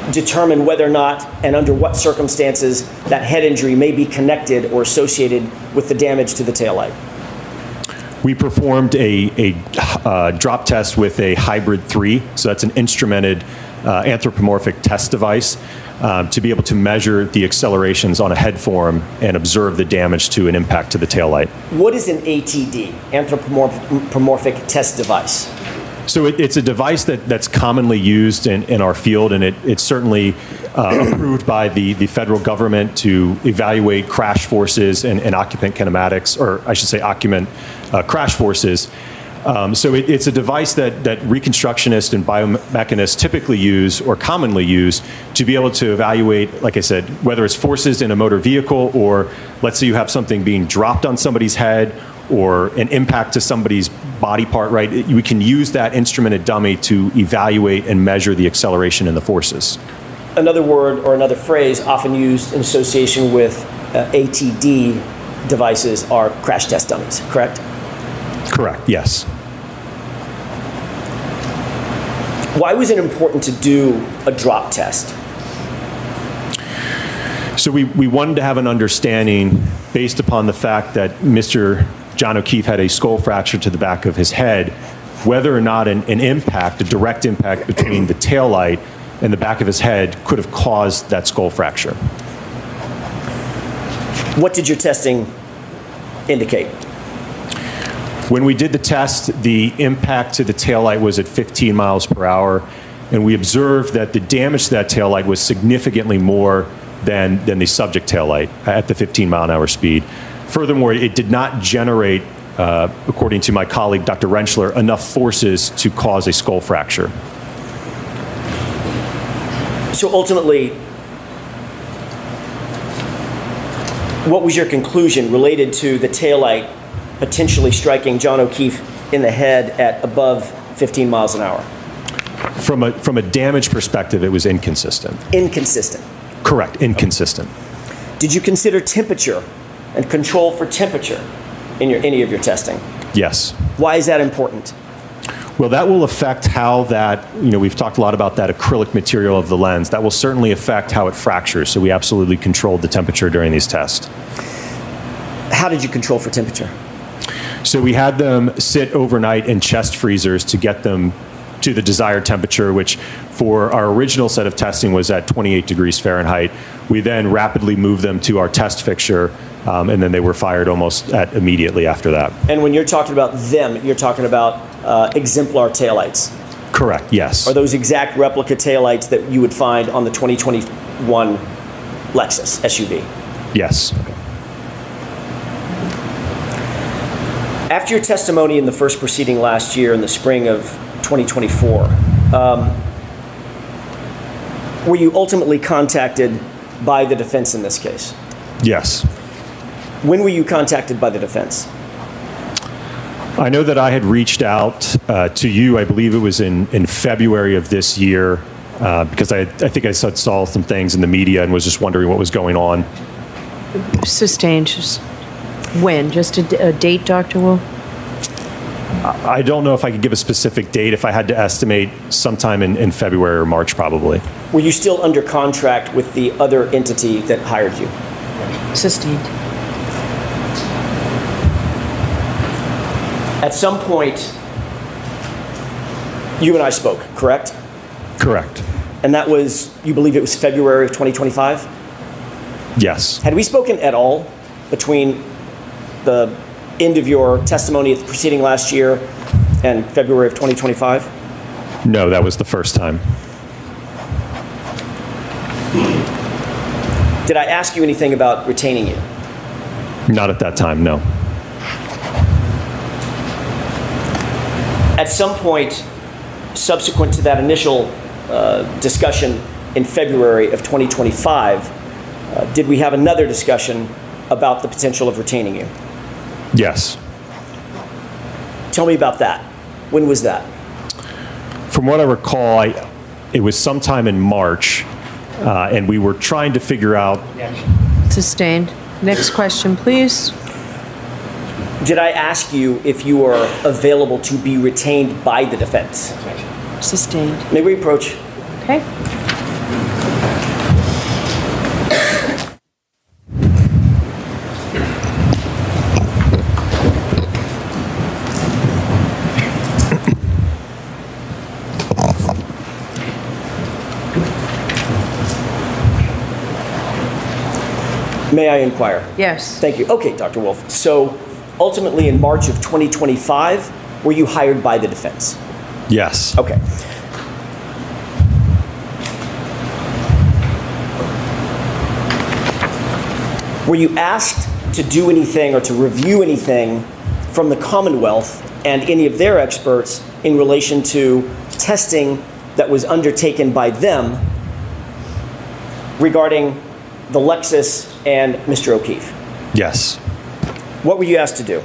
determine whether or not and under what circumstances that head injury may be connected or associated with the damage to the taillight? We performed a drop test with a Hybrid 3, so that's an instrumented anthropomorphic test device to be able to measure the accelerations on a head form and observe the damage to an impact to the taillight. What is an ATD, anthropomorphic test device? So it's a device that's commonly used in our field, and it's certainly approved by the federal government to evaluate crash forces and occupant kinematics, or I should say occupant crash forces. So it's a device that reconstructionists and biomechanists typically use or commonly use to be able to evaluate, like I said, whether it's forces in a motor vehicle, or let's say you have something being dropped on somebody's head or an impact to somebody's body part, right? We can use that instrumented dummy to evaluate and measure the acceleration and the forces. Another word or another phrase often used in association with ATD devices are crash test dummies, correct? Correct, yes. Why was it important to do a drop test? So we wanted to have an understanding based upon the fact that Mr. John O'Keefe had a skull fracture to the back of his head, whether or not an impact, a direct impact between the taillight and the back of his head could have caused that skull fracture. What did your testing indicate? When we did the test, the impact to the taillight was at 15 miles per hour, and we observed that the damage to that taillight was significantly more than the subject taillight at the 15-mile-an-hour speed. Furthermore, it did not generate, according to my colleague, Dr. Rentschler, enough forces to cause a skull fracture. So ultimately, what was your conclusion related to the taillight potentially striking John O'Keefe in the head at above 15 miles an hour? From a damage perspective, it was inconsistent. Inconsistent? Correct, inconsistent. Did you consider temperature and control for temperature in any of your testing? Yes. Why is that important? Well, that will affect how that, we've talked a lot about that acrylic material of the lens. That will certainly affect how it fractures, so we absolutely controlled the temperature during these tests. How did you control for temperature? So we had them sit overnight in chest freezers to get them to the desired temperature, which for our original set of testing was at 28 degrees Fahrenheit. We then rapidly moved them to our test fixture, and then they were fired almost immediately after that. And when you're talking about them, you're talking about exemplar taillights? Correct, yes. Are those exact replica taillights that you would find on the 2021 Lexus SUV? Yes. Okay. After your testimony in the first proceeding last year in the spring of 2024, were you ultimately contacted by the defense in this case? Yes. When were you contacted by the defense? I know that I had reached out to you, I believe it was in February of this year, because I think I saw some things in the media and was just wondering what was going on. Sustained. When? Just a date, Dr. Wu? I don't know if I could give a specific date. If I had to estimate, sometime in February or March, probably. Were you still under contract with the other entity that hired you? Sustained. At some point, you and I spoke, correct? Correct. And that was, you believe it was February of 2025? Yes. Had we spoken at all between the end of your testimony at the proceeding last year and February of 2025? No, that was the first time. Did I ask you anything about retaining you? Not at that time, no. At some point, subsequent to that initial discussion in February of 2025, did we have another discussion about the potential of retaining you? Yes. Tell me about that. When was that? From what I recall, it was sometime in March, and we were trying to figure out... Sustained. Next question, please. Did I ask you if you are available to be retained by the defense? Sustained. May we approach? Okay. May I inquire? Yes. Thank you. Okay, Dr. Wolf. So ultimately in March of 2025, were you hired by the defense? Yes. Okay. Were you asked to do anything or to review anything from the Commonwealth and any of their experts in relation to testing that was undertaken by them regarding the Lexus and Mr. O'Keefe? Yes. What were you asked to do?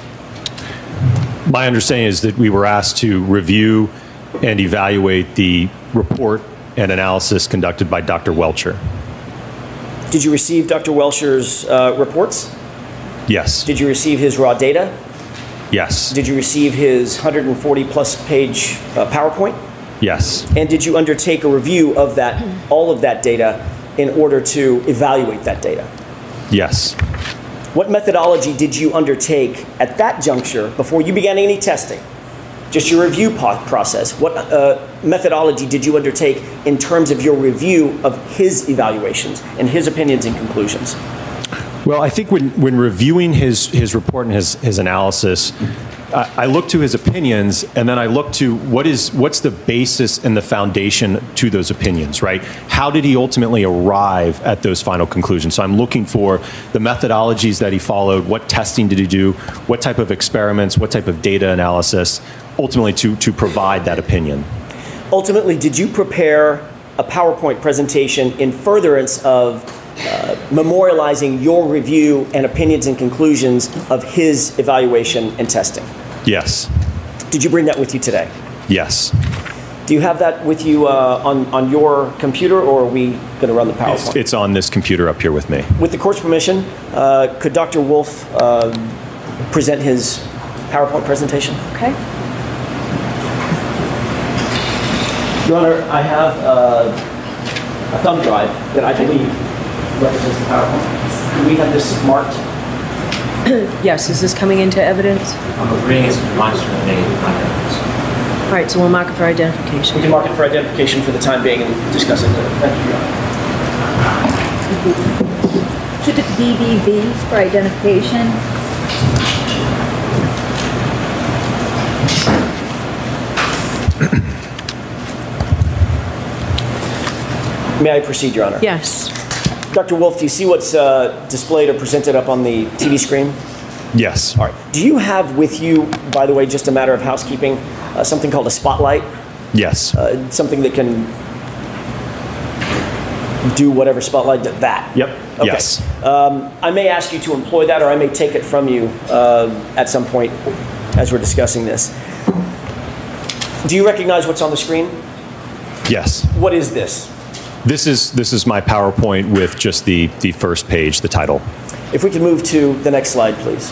My understanding is that we were asked to review and evaluate the report and analysis conducted by Dr. Welcher. Did you receive Dr. Welcher's reports? Yes. Did you receive his raw data? Yes. Did you receive his 140-plus page PowerPoint? Yes. And did you undertake a review of that, all of that data, in order to evaluate that data? Yes. What methodology did you undertake at that juncture before you began any testing? Just your review process. What methodology did you undertake in terms of your review of his evaluations and his opinions and conclusions? Well, I think when reviewing his report and his analysis, I look to his opinions, and then I look to what's the basis and the foundation to those opinions, right? How did he ultimately arrive at those final conclusions? So I'm looking for the methodologies that he followed, what testing did he do, what type of experiments, what type of data analysis, ultimately to provide that opinion. Ultimately, did you prepare a PowerPoint presentation in furtherance of memorializing your review and opinions and conclusions of his evaluation and testing? Yes. Did you bring that with you today? Yes. Do you have that with you on your computer, or are we going to run the PowerPoint? It's on this computer up here with me. With the court's permission, could Dr. Wolf present his PowerPoint presentation? Okay. Your Honor, I have a thumb drive that I believe represents the PowerPoint. Do we have this marked? Yes, is this coming into evidence? I'm agreeing it's demonstrably made on evidence. All right, so we'll mark it for identification. We can mark it for identification for the time being and discuss it later. Thank you, Your Honor. Should it BBB for identification? May I proceed, Your Honor? Yes. Dr. Wolf, do you see what's displayed or presented up on the TV screen? Yes. All right. Do you have with you, by the way, just a matter of housekeeping, something called a spotlight? Yes. Something that can do whatever spotlight does that? Yep. Okay. Yes. I may ask you to employ that, or I may take it from you at some point as we're discussing this. Do you recognize what's on the screen? Yes. What is this? This is my PowerPoint with just the first page, the title. If we can move to the next slide, please.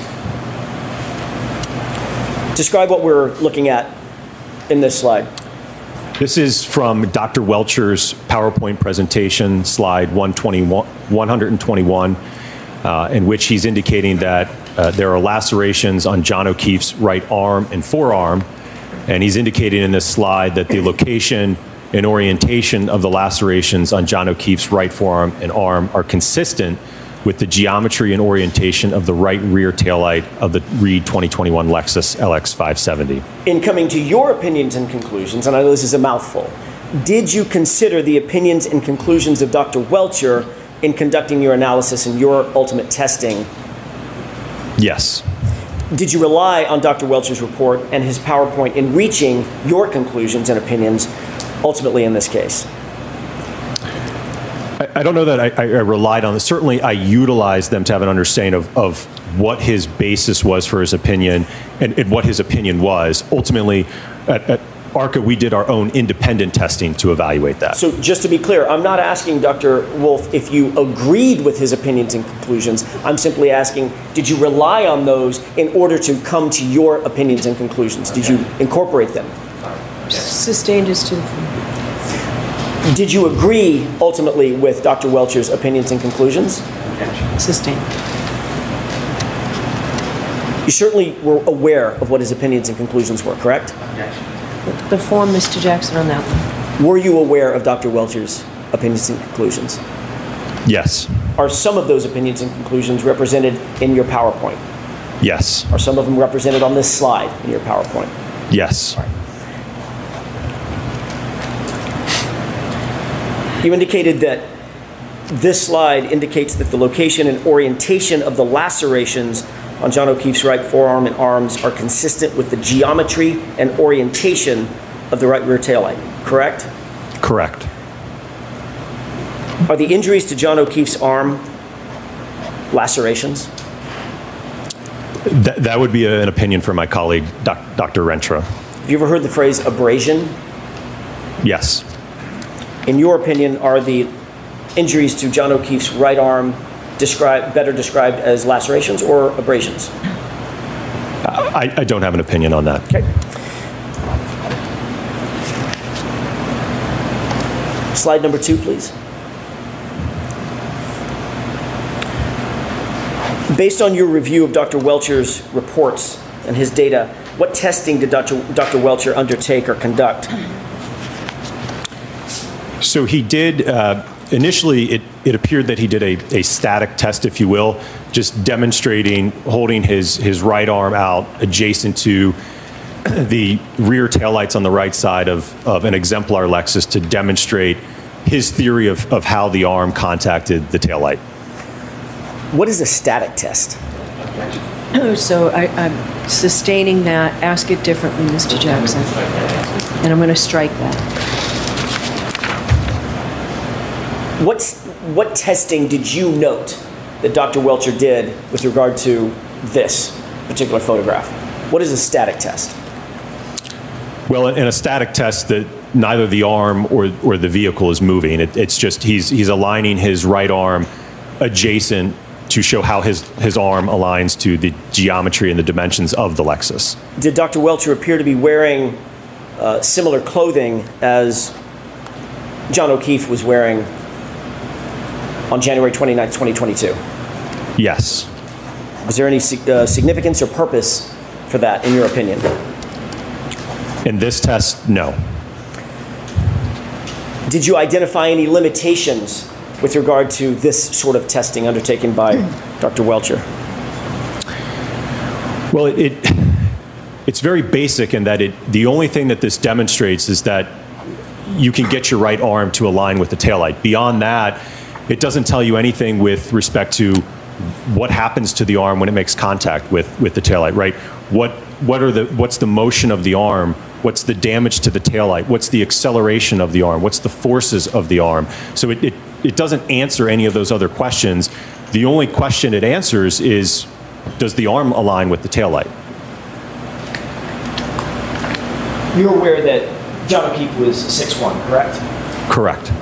Describe what we're looking at in this slide. This is from Dr. Welcher's PowerPoint presentation, slide 121, in which he's indicating that there are lacerations on John O'Keefe's right arm and forearm, and he's indicating in this slide that the location and orientation of the lacerations on John O'Keefe's right forearm and arm are consistent with the geometry and orientation of the right rear taillight of the Reed 2021 Lexus LX 570. In coming to your opinions and conclusions, and I know this is a mouthful, did you consider the opinions and conclusions of Dr. Welcher in conducting your analysis and your ultimate testing? Yes. Did you rely on Dr. Welcher's report and his PowerPoint in reaching your conclusions and opinions ultimately in this case? I don't know that I relied on this. Certainly, I utilized them to have an understanding of what his basis was for his opinion and what his opinion was. Ultimately, at ARCA, we did our own independent testing to evaluate that. So just to be clear, I'm not asking Dr. Wolf if you agreed with his opinions and conclusions. I'm simply asking, did you rely on those in order to come to your opinions and conclusions? Did you incorporate them? Sustained is to the full. Did you agree ultimately with Dr. Welcher's opinions and conclusions? Sustained. You certainly were aware of what his opinions and conclusions were, correct? The form, Mr. Jackson, on that one. Were you aware of Dr. Welcher's opinions and conclusions? Yes. Are some of those opinions and conclusions represented in your PowerPoint? Yes. Are some of them represented on this slide in your PowerPoint? Yes. All right. You indicated that this slide indicates that the location and orientation of the lacerations on John O'Keefe's right forearm and arms are consistent with the geometry and orientation of the right rear taillight, correct? Correct. Are the injuries to John O'Keefe's arm lacerations? That would be an opinion from my colleague, Dr. Rentra. Have you ever heard the phrase abrasion? Yes. In your opinion, are the injuries to John O'Keefe's right arm better described as lacerations or abrasions? I don't have an opinion on that. Okay. Slide number 2, please. Based on your review of Dr. Welcher's reports and his data, what testing did Dr. Welcher undertake or conduct? So he did, initially it appeared that he did a static test, if you will, just demonstrating holding his right arm out adjacent to the rear taillights on the right side of an exemplar Lexus to demonstrate his theory of how the arm contacted the taillight. What is a static test? So I'm sustaining that. Ask it differently, Mr. Jackson. And I'm going to strike that. What testing did you note that Dr. Welcher did with regard to this particular photograph? What is a static test? Well, in a static test, that neither the arm or the vehicle is moving. It's just he's aligning his right arm adjacent to show how his arm aligns to the geometry and the dimensions of the Lexus. Did Dr. Welcher appear to be wearing similar clothing as John O'Keefe was wearing on January 29, 2022? Yes. Was there any significance or purpose for that, in your opinion? In this test, no. Did you identify any limitations with regard to this sort of testing undertaken by Dr. Welcher? Well, it's very basic in that the only thing that this demonstrates is that you can get your right arm to align with the taillight. Beyond that, it doesn't tell you anything with respect to what happens to the arm when it makes contact with the taillight, right? What's the motion of the arm? What's the damage to the taillight? What's the acceleration of the arm? What's the forces of the arm? So it doesn't answer any of those other questions. The only question it answers is, does the arm align with the taillight? You're aware that John O'Keefe was 6'1", correct? Correct.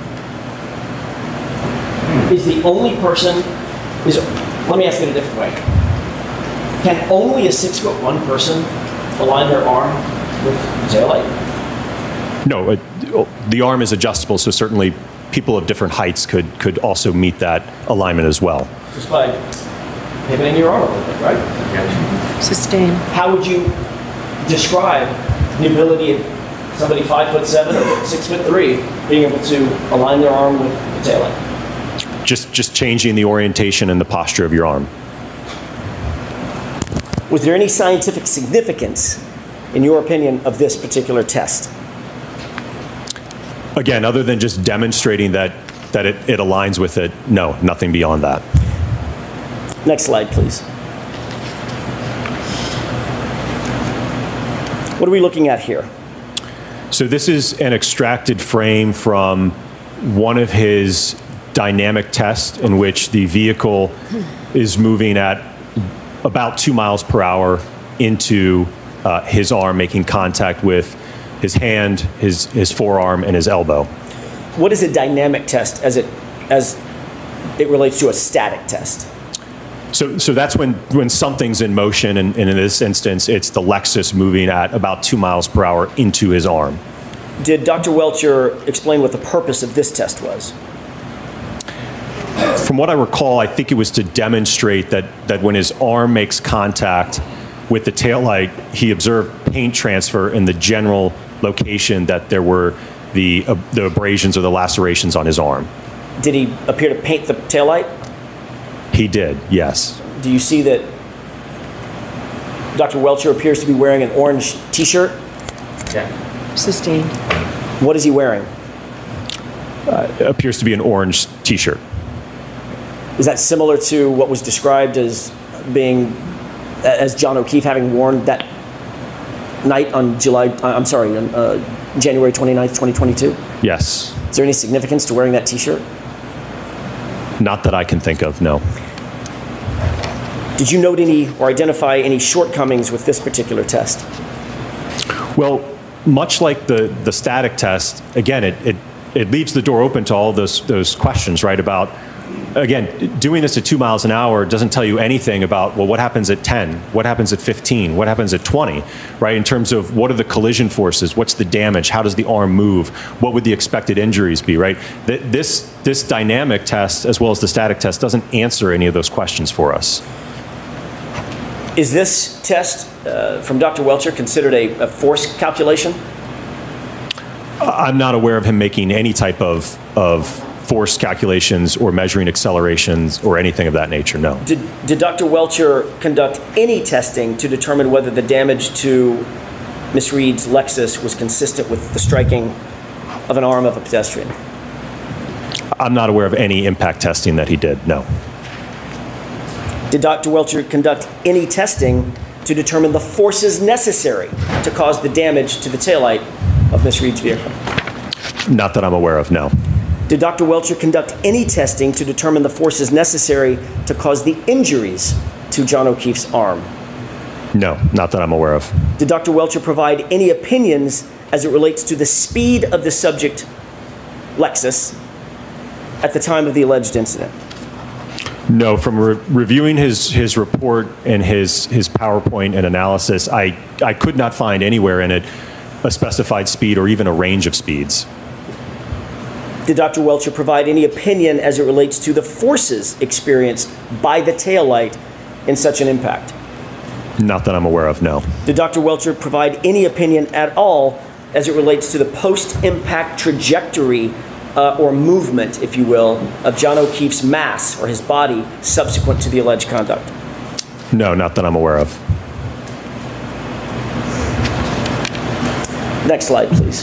Is the only person, let me ask it a different way. Can only a 6'1" person align their arm with the taillight? No, the arm is adjustable, so certainly people of different heights could also meet that alignment as well. Just by pivoting your arm a little bit, right? Yeah. Sustain. How would you describe the ability of somebody 5'7" or 6'3" being able to align their arm with the taillight? Just changing the orientation and the posture of your arm. Was there any scientific significance, in your opinion, of this particular test? Again, other than just demonstrating that it aligns with it, no, nothing beyond that. Next slide, please. What are we looking at here? So this is an extracted frame from one of his dynamic tests in which the vehicle is moving at about 2 miles per hour into his arm, making contact with his hand, his forearm, and his elbow. What is a dynamic test as it relates to a static test? So that's when something's in motion, and in this instance, it's the Lexus moving at about 2 miles per hour into his arm. Did Dr. Welcher explain what the purpose of this test was? From what I recall, I think it was to demonstrate that when his arm makes contact with the taillight, he observed paint transfer in the general location that there were the abrasions or the lacerations on his arm. Did he appear to paint the taillight? He did, yes. Do you see that Dr. Welcher appears to be wearing an orange T-shirt? Yeah. Sustained. What is he wearing? Appears to be an orange T-shirt. Is that similar to what was described as John O'Keefe having worn that night on January 29th, 2022? Yes. Is there any significance to wearing that T-shirt? Not that I can think of, no. Did you note any or identify any shortcomings with this particular test? Well, much like the static test, again, it leaves the door open to all those questions, right? About, again, doing this at 2 miles an hour doesn't tell you anything about, well, what happens at 10? What happens at 15? What happens at 20, right? In terms of what are the collision forces? What's the damage? How does the arm move? What would the expected injuries be, right? This dynamic test, as well as the static test, doesn't answer any of those questions for us. Is this test from Dr. Welcher considered a force calculation? I'm not aware of him making any type of force calculations or measuring accelerations or anything of that nature, no. Did Dr. Welcher conduct any testing to determine whether the damage to Ms. Reed's Lexus was consistent with the striking of an arm of a pedestrian? I'm not aware of any impact testing that he did, no. Did Dr. Welcher conduct any testing to determine the forces necessary to cause the damage to the taillight of Ms. Reed's vehicle? Not that I'm aware of, no. Did Dr. Welcher conduct any testing to determine the forces necessary to cause the injuries to John O'Keefe's arm? No, not that I'm aware of. Did Dr. Welcher provide any opinions as it relates to the speed of the subject Lexus at the time of the alleged incident? No, from reviewing his report and his PowerPoint and analysis, I could not find anywhere in it a specified speed or even a range of speeds. Did Dr. Welcher provide any opinion as it relates to the forces experienced by the taillight in such an impact? Not that I'm aware of, no. Did Dr. Welcher provide any opinion at all as it relates to the post-impact trajectory or movement, if you will, of John O'Keefe's mass or his body subsequent to the alleged conduct? No, not that I'm aware of. Next slide, please.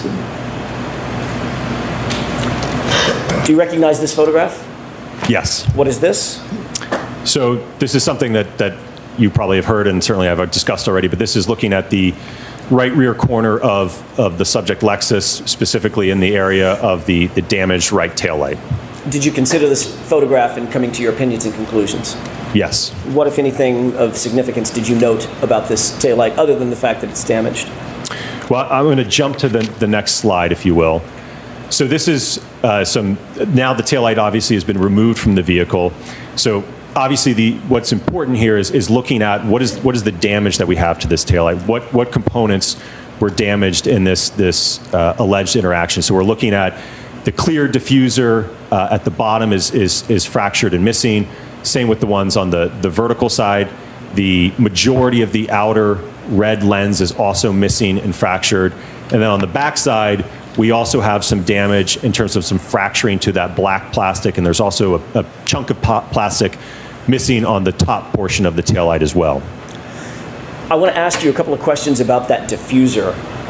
Do you recognize this photograph? Yes. What is this? So this is something that you probably have heard and certainly I've discussed already, but this is looking at the right rear corner of the subject Lexus, specifically in the area of the damaged right taillight. Did you consider this photograph in coming to your opinions and conclusions? Yes. What, if anything, of significance did you note about this taillight other than the fact that it's damaged? Well, I'm going to jump to the next slide, if you will. So this is now the taillight obviously has been removed from the vehicle. So obviously what's important here is looking at what is the damage that we have to this taillight. What components were damaged in this alleged interaction. So we're looking at the clear diffuser at the bottom is fractured and missing. Same with the ones on the vertical side. The majority of the outer red lens is also missing and fractured. And then on the back side, we also have some damage in terms of some fracturing to that black plastic, and there's also a chunk of plastic missing on the top portion of the taillight as well. I want to ask you a couple of questions about that diffuser.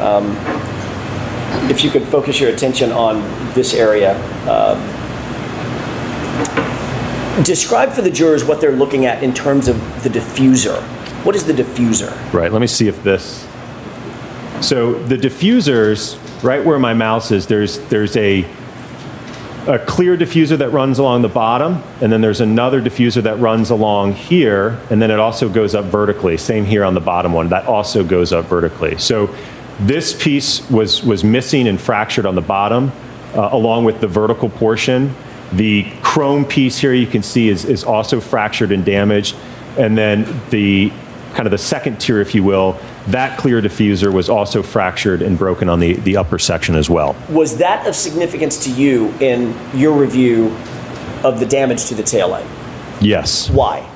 If you could focus your attention on this area. Describe for the jurors what they're looking at in terms of the diffuser. What is the diffuser? Right, let me see if this... So the diffusers, right where my mouse is, there's a clear diffuser that runs along the bottom, and then there's another diffuser that runs along here, and then it also goes up vertically. Same here on the bottom one, that also goes up vertically. So this piece was missing and fractured on the bottom, along with the vertical portion. The chrome piece here you can see is also fractured and damaged, and then the kind of the second tier, if you will, that clear diffuser was also fractured and broken on the upper section as well. Was that of significance to you in your review of the damage to the taillight? Yes. Why?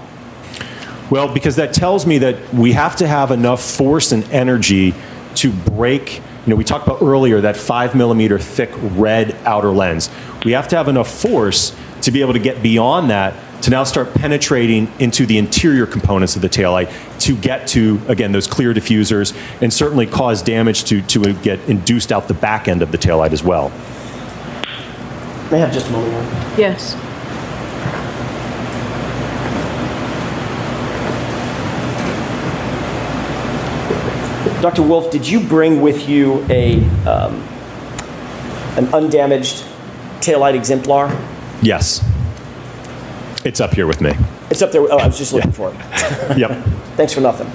Well, because that tells me that we have to have enough force and energy to break we talked about earlier that 5 millimeter thick red outer lens. We have to have enough force to be able to get beyond that to now start penetrating into the interior components of the taillight to get to, again, those clear diffusers and certainly cause damage to get induced out the back end of the taillight as well. May I have just a moment? Yes. Dr. Wolf, did you bring with you an undamaged taillight exemplar? Yes. It's up here with me. It's up there. Oh, I was just looking for it. Yep. Thanks for nothing.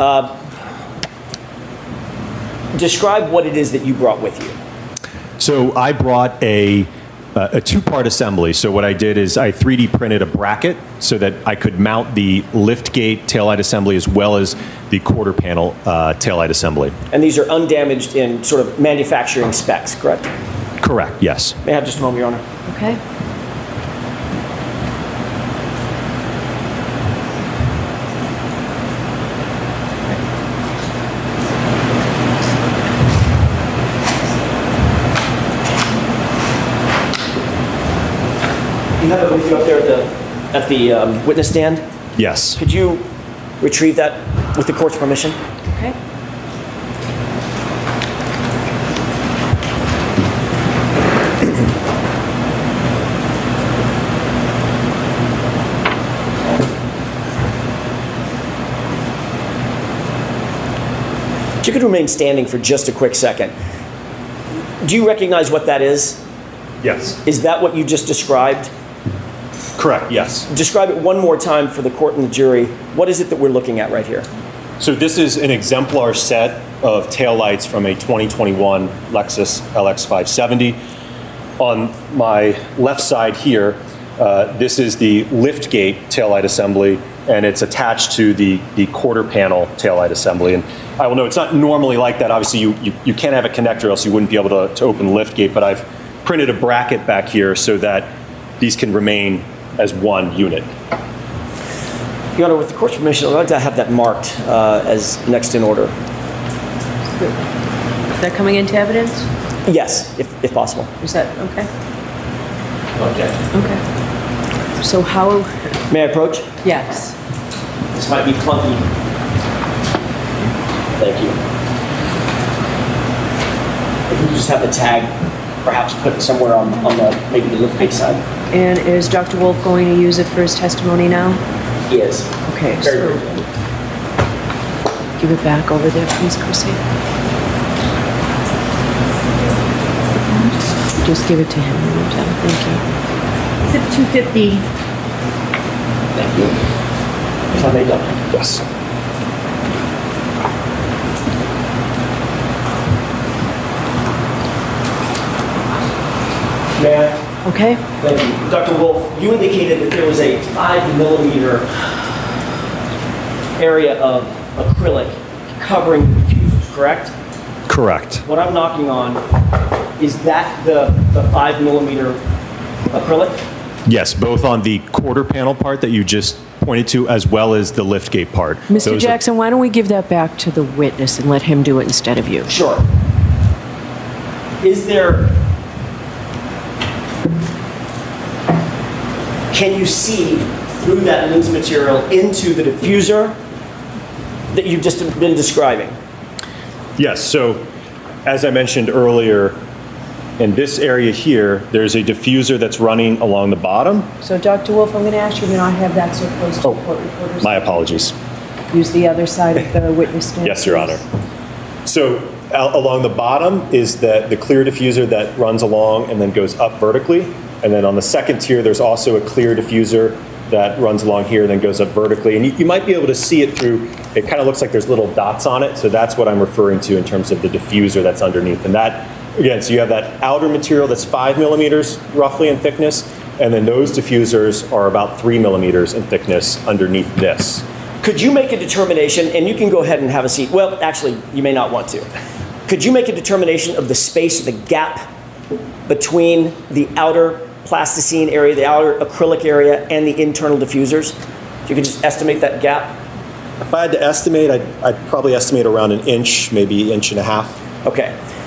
Describe what it is that you brought with you. So I brought a two-part assembly. So what I did is I 3D printed a bracket so that I could mount the lift gate taillight assembly as well as the quarter panel taillight assembly. And these are undamaged in sort of manufacturing specs, correct? Correct, yes. May I have just a moment, Your Honor? Okay. You have it with you up there at the witness stand? Yes. Could you retrieve that with the court's permission? Okay. If you could remain standing for just a quick second. Do you recognize what that is? Yes. Is that what you just described? Correct, yes. Describe it one more time for the court and the jury. What is it that we're looking at right here? So this is an exemplar set of taillights from a 2021 Lexus LX570. On my left side here, this is the lift gate taillight assembly, and it's attached to the quarter panel taillight assembly. And I will note it's not normally like that. Obviously, you can't have a connector, else you wouldn't be able to open the lift gate, but I've printed a bracket back here so that these can remain as one unit. Your Honor, with the court's permission, I'd like to have that marked as next in order. Is that coming into evidence? Yes, if possible. Is that okay? Okay. Okay. So how? May I approach? Yes. This might be clunky. Thank you. If we just have the tag, perhaps put it somewhere on the maybe the lift gate side. And is Dr. Wolf going to use it for his testimony now? He is. Okay. Very So briefly. give it back over there, please, Chrissy. Just give it to him. Thank you. Is it 250? Thank you. If I may, Doctor. Yes. May I? Okay. Thank you. Dr. Wolf, you indicated that there was a 5 millimeter area of acrylic covering the diffusers, correct? Correct. What I'm knocking on, is that the 5 millimeter acrylic? Yes, both on the quarter panel part that you just pointed to as well as the lift gate part. Mr. Those Jackson, why don't we give that back to the witness and let him do it instead of you? Sure. Is there... Can you see through that loose material into the diffuser that you've just been describing? Yes, so as I mentioned earlier, in this area here, there's a diffuser that's running along the bottom. So, Dr. Wolf, I'm going to ask you to not have that so close to the court reporters. My apologies. Use the other side of the witness stand. Yes, Your Honor. So along the bottom is the clear diffuser that runs along and then goes up vertically. And then on the second tier, there's also a clear diffuser that runs along here and then goes up vertically. And you might be able to see it through, it kind of looks like there's little dots on it. So that's what I'm referring to in terms of the diffuser that's underneath. And that, again, so you have that outer material that's 5 millimeters roughly in thickness. And then those diffusers are about 3 millimeters in thickness underneath this. Could you make a determination, and you can go ahead and have a seat. Well, actually, you may not want to. Could you make a determination of the space, the gap between the outer plasticine area, the outer acrylic area, and the internal diffusers? If you could just estimate that gap. If I had to estimate, I'd probably estimate around an inch, maybe inch and a half. Okay.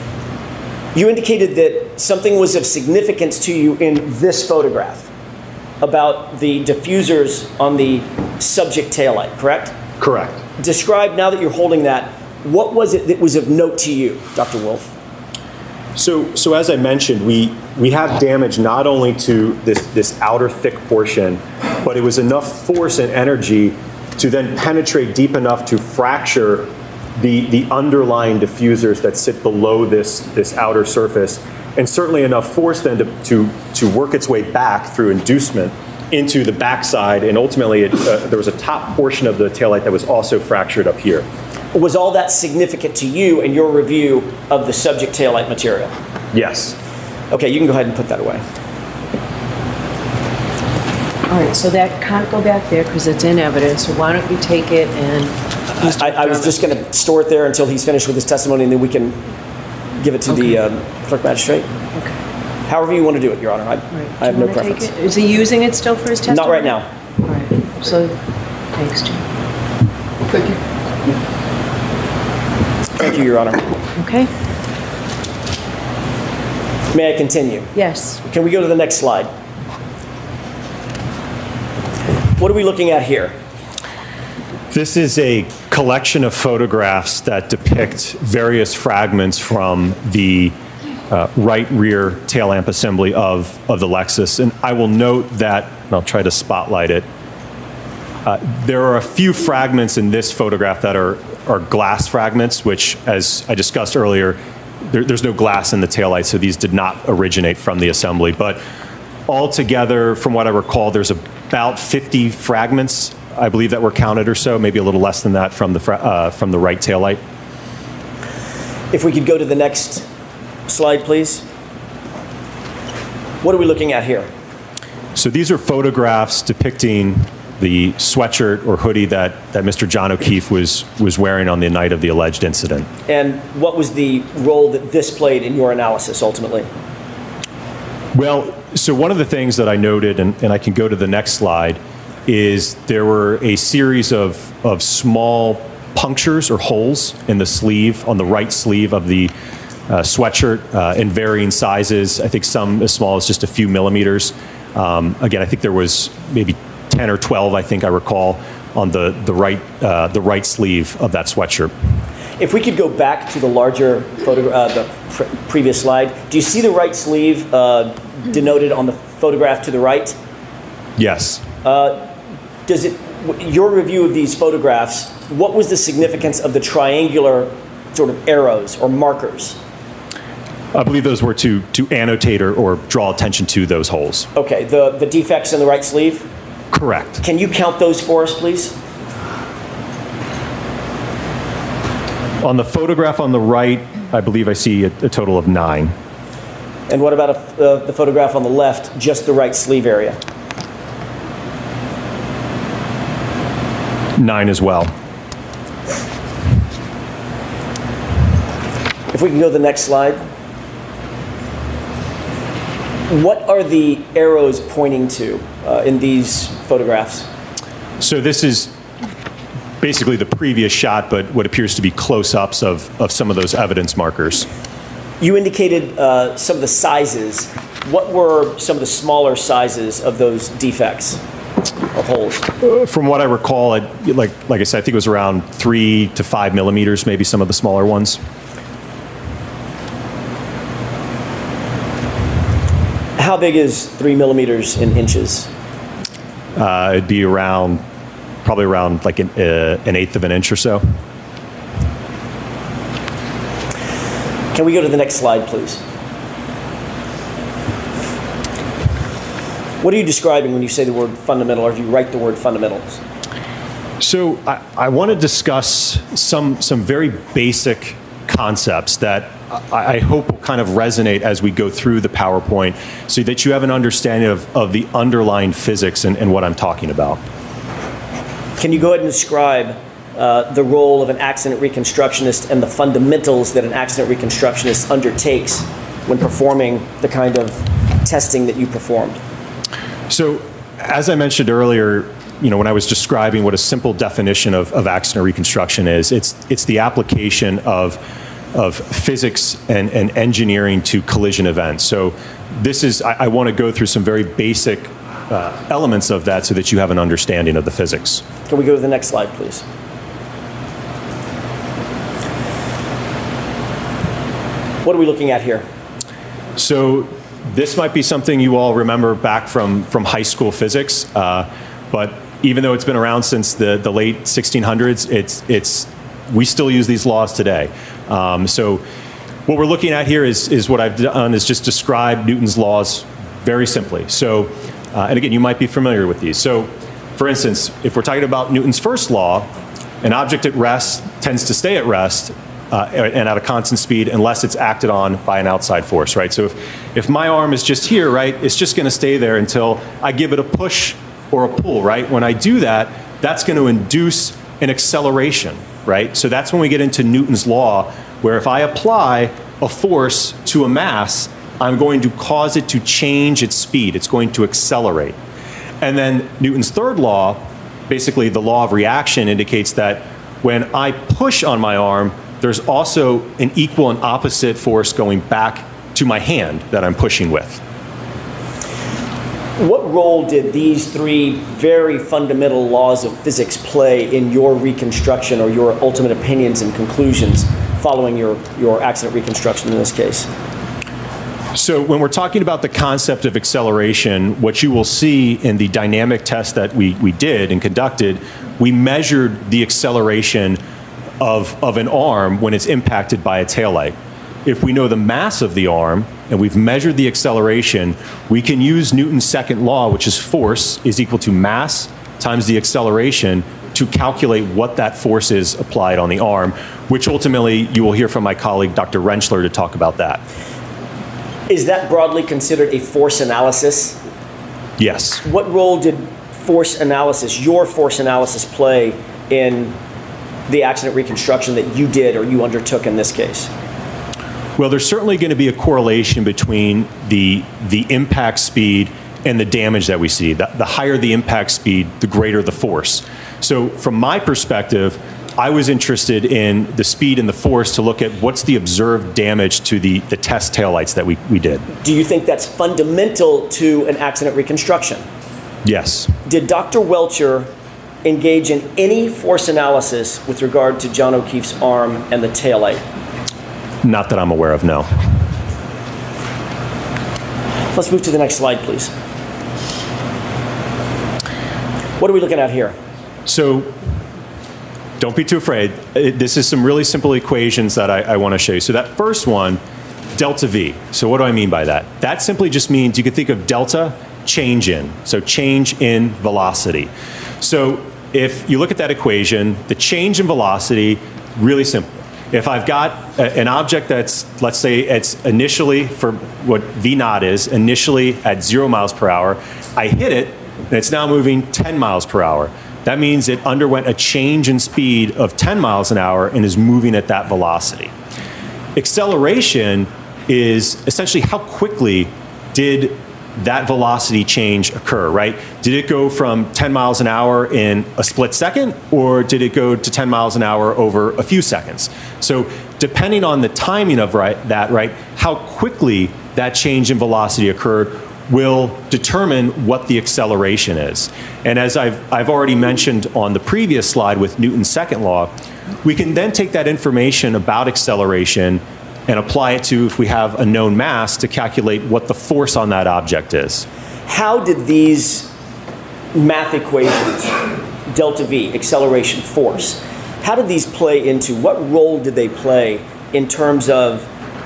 You indicated that something was of significance to you in this photograph about the diffusers on the subject taillight, correct? Correct. Describe, now that you're holding that, what was it that was of note to you, Dr. Wolf? So as I mentioned, we have damage not only to this outer thick portion, but it was enough force and energy to then penetrate deep enough to fracture the underlying diffusers that sit below this outer surface, and certainly enough force then to work its way back through inducement into the backside, and ultimately there was a top portion of the taillight that was also fractured up here. Was all that significant to you in your review of the subject taillight material? Yes. Okay, you can go ahead and put that away. All right, so that can't go back there because it's in evidence. So why don't you take it and... I was just going to store it there until he's finished with his testimony, and then we can give it to the clerk magistrate. Okay. However you want to do it, Your Honor. I have no preference. Is he using it still for his testimony? Not right now. All right. So, thanks, Jim. Thank you. Thank you, Your Honor. Okay. May I continue? Yes. Can we go to the next slide? What are we looking at here? This is a collection of photographs that depict various fragments from the right rear tail lamp assembly of the Lexus. And I will note that, and I'll try to spotlight it, there are a few fragments in this photograph that are glass fragments, which, as I discussed earlier, there's no glass in the taillight, so these did not originate from the assembly. But altogether, from what I recall, there's about 50 fragments, I believe, that were counted or so, maybe a little less than that from the right taillight. If we could go to the next slide, please. What are we looking at here? So these are photographs depicting the sweatshirt or hoodie that Mr. John O'Keefe was wearing on the night of the alleged incident. And what was the role that this played in your analysis, ultimately? Well, so one of the things that I noted, and I can go to the next slide, is there were a series of small punctures or holes in the sleeve, on the right sleeve of the sweatshirt in varying sizes. I think some as small as just a few millimeters. Again, I think there was maybe 10 or 12, I think I recall, on the right sleeve of that sweatshirt. If we could go back to the larger previous slide, do you see the right sleeve denoted on the photograph to the right? Yes. Your review of these photographs, what was the significance of the triangular sort of arrows or markers? I believe those were to annotate or draw attention to those holes. Okay, the defects in the right sleeve? Correct. Can you count those for us, please? On the photograph on the right, I believe I see a total of 9. And what about the photograph on the left, just the right sleeve area? 9 as well. If we can go to the next slide. What are the arrows pointing to in these photographs? So this is basically the previous shot, but what appears to be close-ups of some of those evidence markers. You indicated some of the sizes. What were some of the smaller sizes of those defects or holes? From what I recall, like I said, I think it was around 3 to 5 millimeters, maybe some of the smaller ones. How big is 3 millimeters in inches? It'd be probably around like an eighth of an inch or so. Can we go to the next slide, please? What are you describing when you say the word fundamental, or do you write the word fundamentals? So I want to discuss some very basic concepts that I hope will kind of resonate as we go through the PowerPoint, so that you have an understanding of the underlying physics and what I'm talking about. Can you go ahead and describe the role of an accident reconstructionist and the fundamentals that an accident reconstructionist undertakes when performing the kind of testing that you performed? So, as I mentioned earlier, when I was describing what a simple definition of accident reconstruction is, it's the application of physics and engineering to collision events. So this is, I want to go through some very basic elements of that so that you have an understanding of the physics. Can we go to the next slide, please? What are we looking at here? So this might be something you all remember back from high school physics, but even though it's been around since the late 1600s, we still use these laws today. So what we're looking at here is what I've done is just describe Newton's laws very simply. So, and again, you might be familiar with these. So, for instance, if we're talking about Newton's first law, an object at rest tends to stay at rest and at a constant speed unless it's acted on by an outside force, right? So if my arm is just here, right, it's just going to stay there until I give it a push or a pull, right? When I do that, that's going to induce an acceleration, right? So that's when we get into Newton's law, where if I apply a force to a mass, I'm going to cause it to change its speed. It's going to accelerate. And then Newton's third law, basically the law of reaction, indicates that when I push on my arm, there's also an equal and opposite force going back to my hand that I'm pushing with. What role did these three very fundamental laws of physics play in your reconstruction or your ultimate opinions and conclusions following your accident reconstruction in this case? So when we're talking about the concept of acceleration, what you will see in the dynamic test that we did and conducted, we measured the acceleration of an arm when it's impacted by a taillight. If we know the mass of the arm and we've measured the acceleration, we can use Newton's second law, which is force is equal to mass times the acceleration, to calculate what that force is applied on the arm, which ultimately you will hear from my colleague, Dr. Rentschler, to talk about that. Is that broadly considered a force analysis? Yes. What role did force analysis, your force analysis, play in the accident reconstruction that you did or you undertook in this case? Well, there's certainly going to be a correlation between the impact speed and the damage that we see. The higher the impact speed, the greater the force. So from my perspective, I was interested in the speed and the force to look at what's the observed damage to the test taillights that we did. Do you think that's fundamental to an accident reconstruction? Yes. Did Dr. Welcher engage in any force analysis with regard to John O'Keefe's arm and the taillight? Not that I'm aware of, no. Let's move to the next slide, please. What are we looking at here? So, don't be too afraid. This is some really simple equations that I want to show you. So that first one, delta V. So what do I mean by that? That simply just means you can think of delta, change in. So change in velocity. So if you look at that equation, the change in velocity, really simple. If I've got an object that's, let's say it's initially, for what V naught is, initially at 0 miles per hour, I hit it, and it's now moving 10 miles per hour. That means it underwent a change in speed of 10 miles an hour and is moving at that velocity. Acceleration is essentially how quickly did that velocity change occur, right? Did it go from 10 miles an hour in a split second, or did it go to 10 miles an hour over a few seconds? So depending on the timing of that, how quickly that change in velocity occurred will determine what the acceleration is. And as I've already mentioned on the previous slide with Newton's second law, we can then take that information about acceleration and apply it to, if we have a known mass, to calculate what the force on that object is. How did these math equations, delta V, acceleration, force, how did these play into, what role did they play in terms of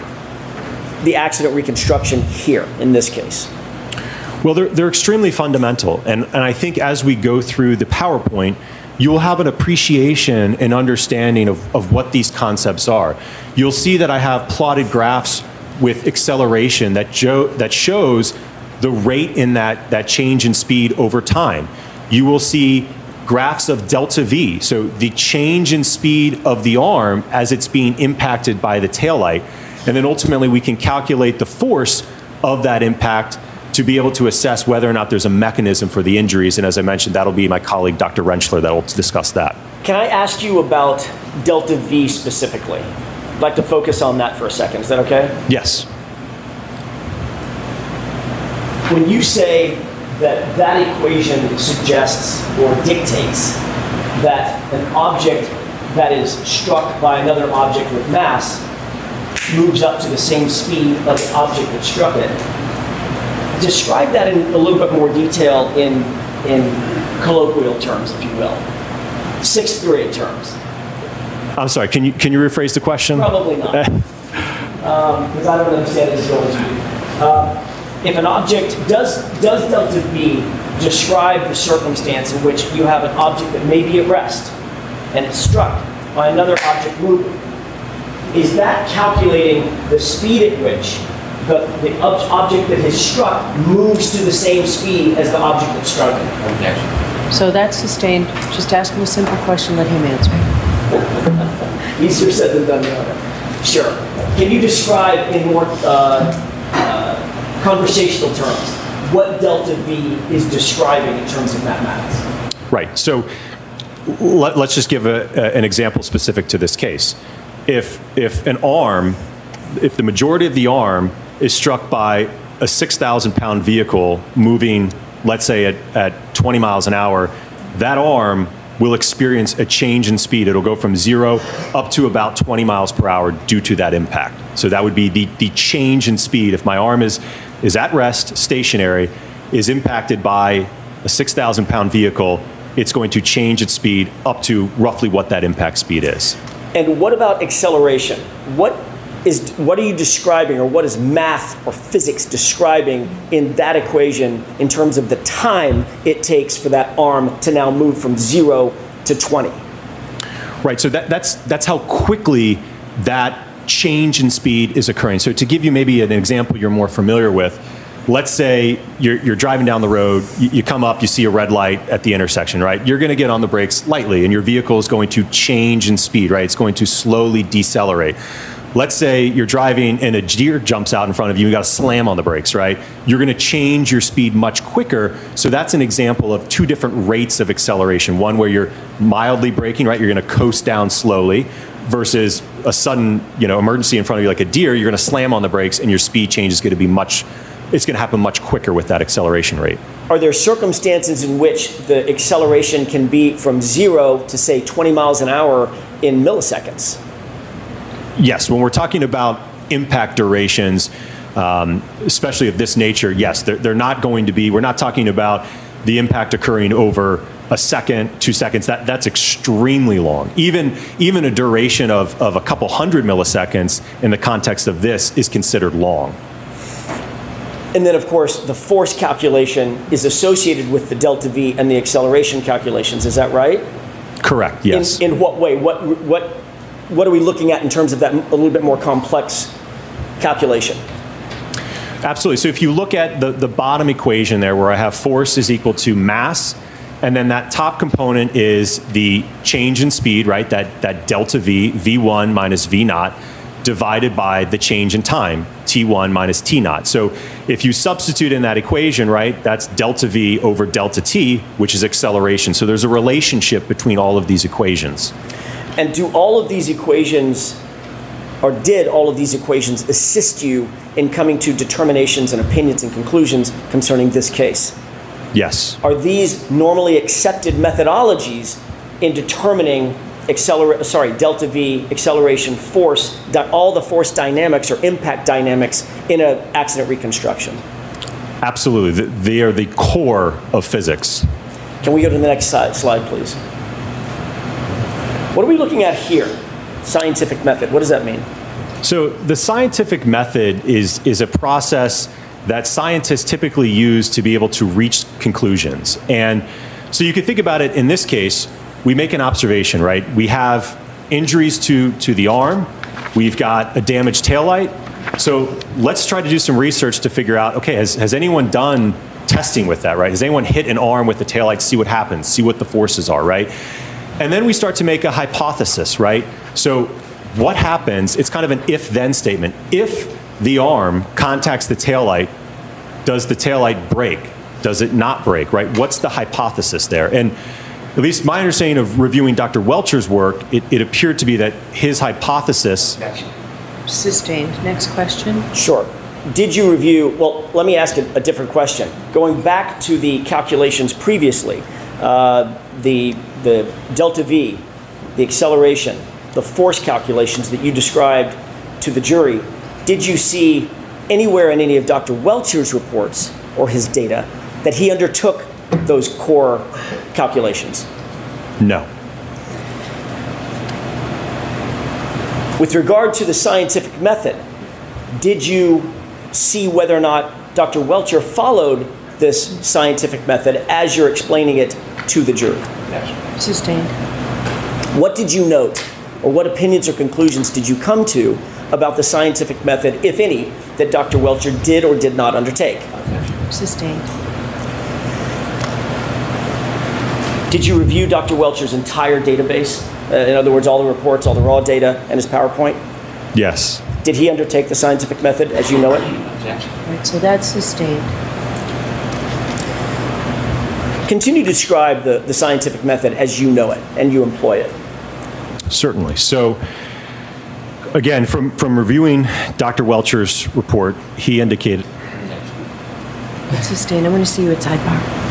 the accident reconstruction here, in this case? Well, they're extremely fundamental. And I think as we go through the PowerPoint, you will have an appreciation and understanding of what these concepts are. You'll see that I have plotted graphs with acceleration that shows the rate in that change in speed over time. You will see graphs of delta V, so the change in speed of the arm as it's being impacted by the taillight. And then ultimately we can calculate the force of that impact to be able to assess whether or not there's a mechanism for the injuries. And as I mentioned, that'll be my colleague, Dr. Rentschler, that will discuss that. Can I ask you about delta V specifically? like to focus on that for a second. Is that okay? Yes. When you say that that equation suggests or dictates that an object that is struck by another object with mass moves up to the same speed of the object that struck it, describe that in a little bit more detail in colloquial terms, if you will. Sixth grade terms. I'm sorry, can you rephrase the question? Probably not. Because I don't understand it as well as you do. If an object, does delta V describe the circumstance in which you have an object that may be at rest and it's struck by another object moving? Is that calculating the speed at which the object that has struck moves to the same speed as the object that struck it? Objection. So that's sustained. Just ask him a simple question, let him answer. Easier said than done, Your Honor. Sure. Can you describe in more conversational terms what delta V is describing in terms of mathematics? Right. So let's just give an example specific to this case. If the majority of the arm is struck by a 6,000-pound vehicle moving, let's say at 20 miles an hour, that arm will experience a change in speed. It'll go from 0 up to about 20 miles per hour due to that impact. So that would be the change in speed. If my arm is at rest, stationary, is impacted by a 6,000-pound vehicle, it's going to change its speed up to roughly what that impact speed is. And what about acceleration? What are you describing, or what is math or physics describing in that equation in terms of the time it takes for that arm to now move from 0 to 20? Right, so that's how quickly that change in speed is occurring. So to give you maybe an example you're more familiar with, let's say you're driving down the road, you come up, you see a red light at the intersection, right? You're going to get on the brakes lightly, and your vehicle is going to change in speed, right? It's going to slowly decelerate. Let's say you're driving and a deer jumps out in front of you, you got to slam on the brakes, right? You're going to change your speed much quicker. So that's an example of two different rates of acceleration. One where you're mildly braking, right? You're going to coast down slowly, versus a sudden, emergency in front of you like a deer. You're going to slam on the brakes, and your speed change is going to be it's going to happen much quicker with that acceleration rate. Are there circumstances in which the acceleration can be from 0 to, say, 20 miles an hour in milliseconds? Yes, when we're talking about impact durations, especially of this nature, yes, they're not going to be, we're not talking about the impact occurring over a second, 2 seconds. That's extremely long. Even a duration of a couple hundred milliseconds in the context of this is considered long. And then, of course, the force calculation is associated with the delta V and the acceleration calculations. Is that right? Correct, yes. In what way? What are we looking at in terms of that a little bit more complex calculation? Absolutely. So if you look at the bottom equation there, where I have force is equal to mass, and then that top component is the change in speed, right? That delta V, V1 minus V naught, divided by the change in time, T1 minus T naught. So if you substitute in that equation, right, that's delta V over delta T, which is acceleration. So there's a relationship between all of these equations. And do all of these equations, or did all of these equations assist you in coming to determinations and opinions and conclusions concerning this case? Yes. Are these normally accepted methodologies in determining delta V, acceleration, force, all the force dynamics or impact dynamics in an accident reconstruction? Absolutely. They are the core of physics. Can we go to the next slide, please? What are we looking at here? Scientific method. What does that mean? So the scientific method is a process that scientists typically use to be able to reach conclusions. And so you could think about it in this case, we make an observation, right? We have injuries to the arm. We've got a damaged taillight. So let's try to do some research to figure out, okay, has anyone done testing with that, right? Has anyone hit an arm with the taillight, see what happens, see what the forces are, right? And then we start to make a hypothesis, right? So what happens, it's kind of an if-then statement. If the arm contacts the taillight, does the taillight break? Does it not break, right? What's the hypothesis there? And at least my understanding of reviewing Dr. Welcher's work, it appeared to be that his hypothesis... Sustained. Next question. Sure. Did you review, well, let me ask a different question. Going back to the calculations previously, the delta V, the acceleration, the force calculations that you described to the jury, did you see anywhere in any of Dr. Welcher's reports or his data that he undertook those core calculations? No. With regard to the scientific method, did you see whether or not Dr. Welcher followed this scientific method as you're explaining it to the jury? Yes. Sustained. What did you note, or what opinions or conclusions did you come to about the scientific method, if any, that Dr. Welcher did or did not undertake? Sustained. Did you review Dr. Welcher's entire database? In other words, all the reports, all the raw data, and his PowerPoint? Yes. Did he undertake the scientific method as you know it? Right, so that's sustained. Continue to describe the scientific method as you know it and you employ it. Certainly. So, again, from reviewing Dr. Welcher's report, he indicated... That's sustained. I'm going to see you at sidebar.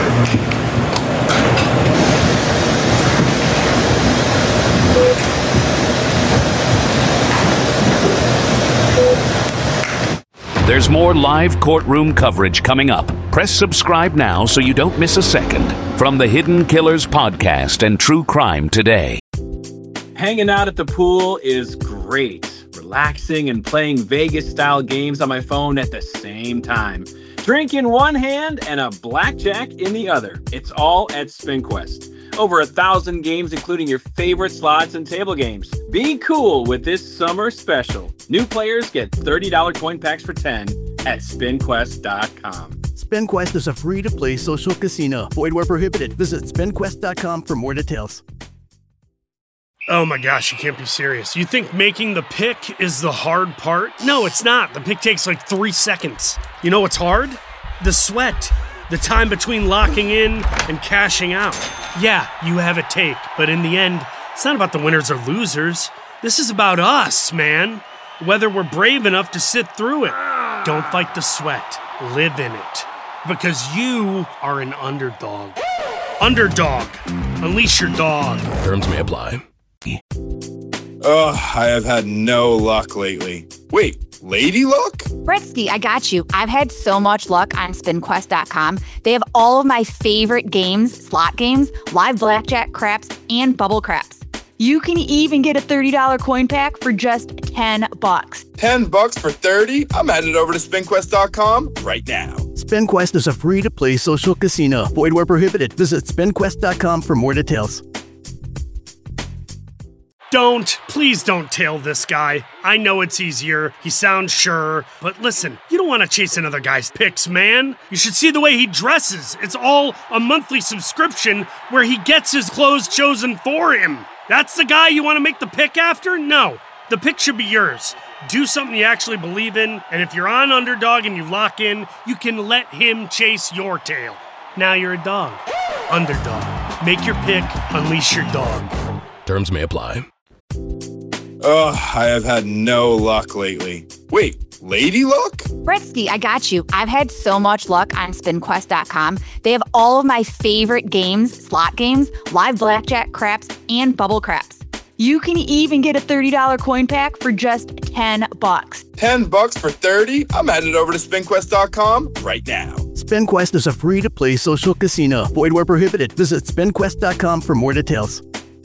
There's more live courtroom coverage coming up. Press subscribe now so you don't miss a second. From the Hidden Killers podcast and True Crime Today. Hanging out at the pool is great. Relaxing and playing Vegas-style games on my phone at the same time. Drink in one hand and a blackjack in the other. It's all at SpinQuest. Over 1,000 games, including your favorite slots and table games. Be cool with this summer special. New players get $30 coin packs for 10 at SpinQuest.com. SpinQuest is a free-to-play social casino. Void where prohibited. Visit SpinQuest.com for more details. Oh my gosh, you can't be serious. You think making the pick is the hard part? No, it's not. The pick takes like 3 seconds. You know what's hard? The sweat. The time between locking in and cashing out. Yeah, you have a take, but in the end, it's not about the winners or losers. This is about us, man. Whether we're brave enough to sit through it. Don't fight the sweat. Live in it. Because you are an underdog. Underdog. Unleash your dog. Terms may apply. Ugh, I have had no luck lately. Wait, lady luck? Bretsky, I got you. I've had so much luck on SpinQuest.com. They have all of my favorite games, slot games, live blackjack, craps, and bubble craps. You can even get a $30 coin pack for just $10. $10 for 30? I'm headed over to SpinQuest.com right now. SpinQuest is a free-to-play social casino. Void where prohibited. Visit SpinQuest.com for more details. Please don't tail this guy. I know it's easier, he sounds sure, but listen, you don't want to chase another guy's picks, man. You should see the way he dresses. It's all a monthly subscription where he gets his clothes chosen for him. That's the guy you want to make the pick after? No, the pick should be yours. Do something you actually believe in, and if you're on Underdog and you lock in, you can let him chase your tail. Now you're a dog. Underdog. Make your pick, unleash your dog. Terms may apply. Ugh, I have had no luck lately. Wait, lady luck? Bretsky, I got you. I've had so much luck on SpinQuest.com. They have all of my favorite games, slot games, live blackjack, craps, and bubble craps. You can even get a $30 coin pack for just $10. $10 for 30? I'm headed over to SpinQuest.com right now. SpinQuest is a free-to-play social casino. Void where prohibited. Visit SpinQuest.com for more details.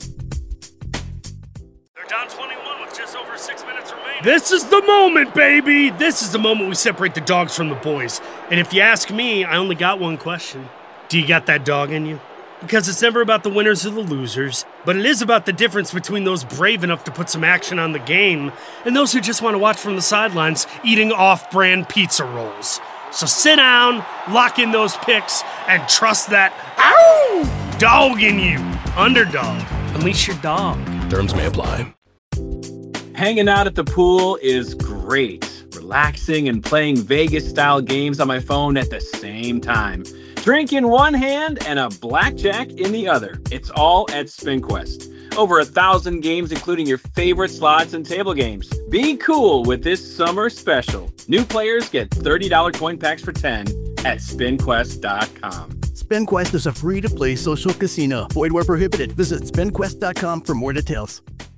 This is the moment, baby! This is the moment we separate the dogs from the boys. And if you ask me, I only got one question. Do you got that dog in you? Because it's never about the winners or the losers, but it is about the difference between those brave enough to put some action on the game and those who just want to watch from the sidelines eating off-brand pizza rolls. So sit down, lock in those picks, and trust that dog in you. Underdog. Unleash your dog. Terms may apply. Hanging out at the pool is great. Relaxing and playing Vegas-style games on my phone at the same time. Drink in one hand and a blackjack in the other. It's all at SpinQuest. Over 1,000 games, including your favorite slots and table games. Be cool with this summer special. New players get $30 coin packs for 10 at SpinQuest.com. SpinQuest is a free-to-play social casino. Void where prohibited. Visit SpinQuest.com for more details.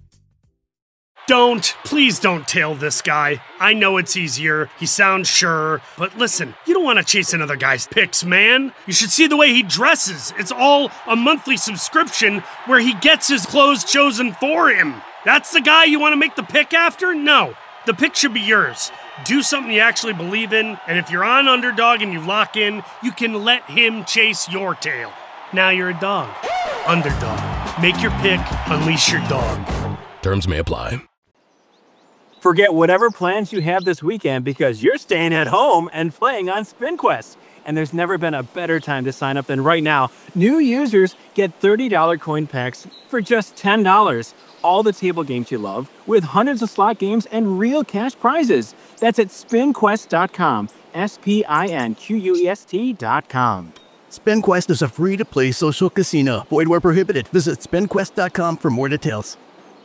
Please don't tail this guy. I know it's easier, he sounds sure, but listen, you don't want to chase another guy's picks, man. You should see the way he dresses. It's all a monthly subscription where he gets his clothes chosen for him. That's the guy you want to make the pick after? No, the pick should be yours. Do something you actually believe in, and if you're on Underdog and you lock in, you can let him chase your tail. Now you're a dog. Underdog. Make your pick, unleash your dog. Terms may apply. Forget whatever plans you have this weekend because you're staying at home and playing on SpinQuest. And there's never been a better time to sign up than right now. New users get $30 coin packs for just $10. All the table games you love with hundreds of slot games and real cash prizes. That's at SpinQuest.com. SpinQuest.com. SpinQuest is a free-to-play social casino. Void where prohibited. Visit SpinQuest.com for more details.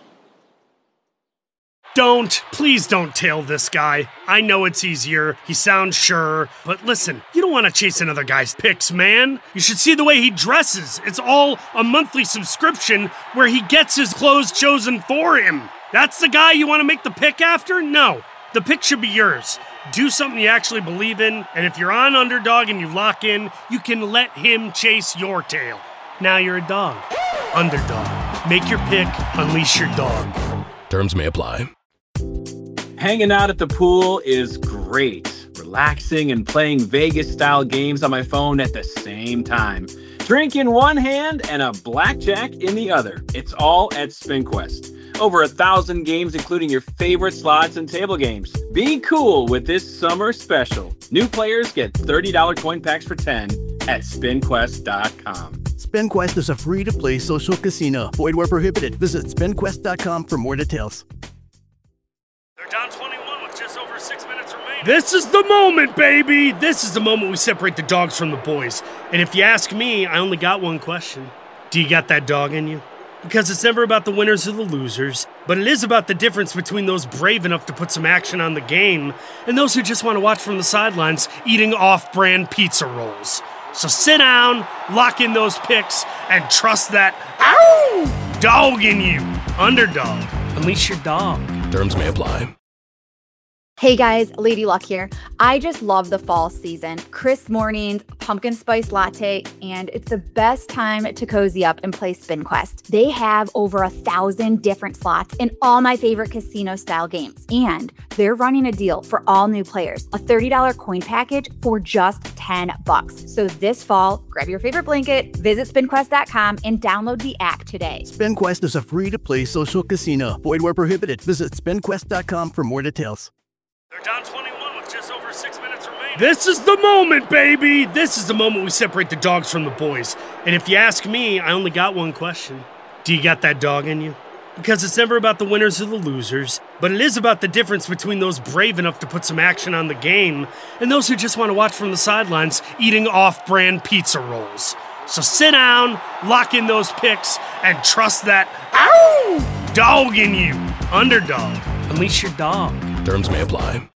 Please don't tail this guy. I know it's easier, he sounds sure, but listen, you don't want to chase another guy's picks, man. You should see the way he dresses. It's all a monthly subscription where he gets his clothes chosen for him. That's the guy you want to make the pick after? No, the pick should be yours. Do something you actually believe in, and if you're on Underdog and you lock in, you can let him chase your tail. Now you're a dog. Underdog. Make your pick, unleash your dog. Terms may apply. Hanging out at the pool is great. Relaxing and playing Vegas-style games on my phone at the same time. Drink in one hand and a blackjack in the other. It's all at SpinQuest. Over 1,000 games, including your favorite slots and table games. Be cool with this summer special. New players get $30 coin packs for 10 at SpinQuest.com. SpinQuest is a free-to-play social casino. Void where prohibited. Visit SpinQuest.com for more details. They're down 21 with just over 6 minutes remaining. This is the moment, baby! This is the moment we separate the dogs from the boys. And if you ask me, I only got one question. Do you got that dog in you? Because it's never about the winners or the losers, but it is about the difference between those brave enough to put some action on the game and those who just want to watch from the sidelines eating off-brand pizza rolls. So sit down, lock in those picks, and trust that dog in you. Underdog. Unleash your dog. Terms may apply. Hey guys, Lady Luck here. I just love the fall season. Crisp mornings, pumpkin spice latte, and it's the best time to cozy up and play SpinQuest. They have over 1,000 different slots in all my favorite casino style games. And they're running a deal for all new players, a $30 coin package for just $10. So this fall, grab your favorite blanket, visit SpinQuest.com and download the app today. SpinQuest is a free-to-play social casino. Void where prohibited. Visit SpinQuest.com for more details. They're down 21 with just over 6 minutes remaining. This is the moment, baby! This is the moment we separate the dogs from the boys. And if you ask me, I only got one question. Do you got that dog in you? Because it's never about the winners or the losers, but it is about the difference between those brave enough to put some action on the game and those who just want to watch from the sidelines eating off-brand pizza rolls. So sit down, lock in those picks, and trust that dog in you. Underdog. Unleash your dog. Terms may apply.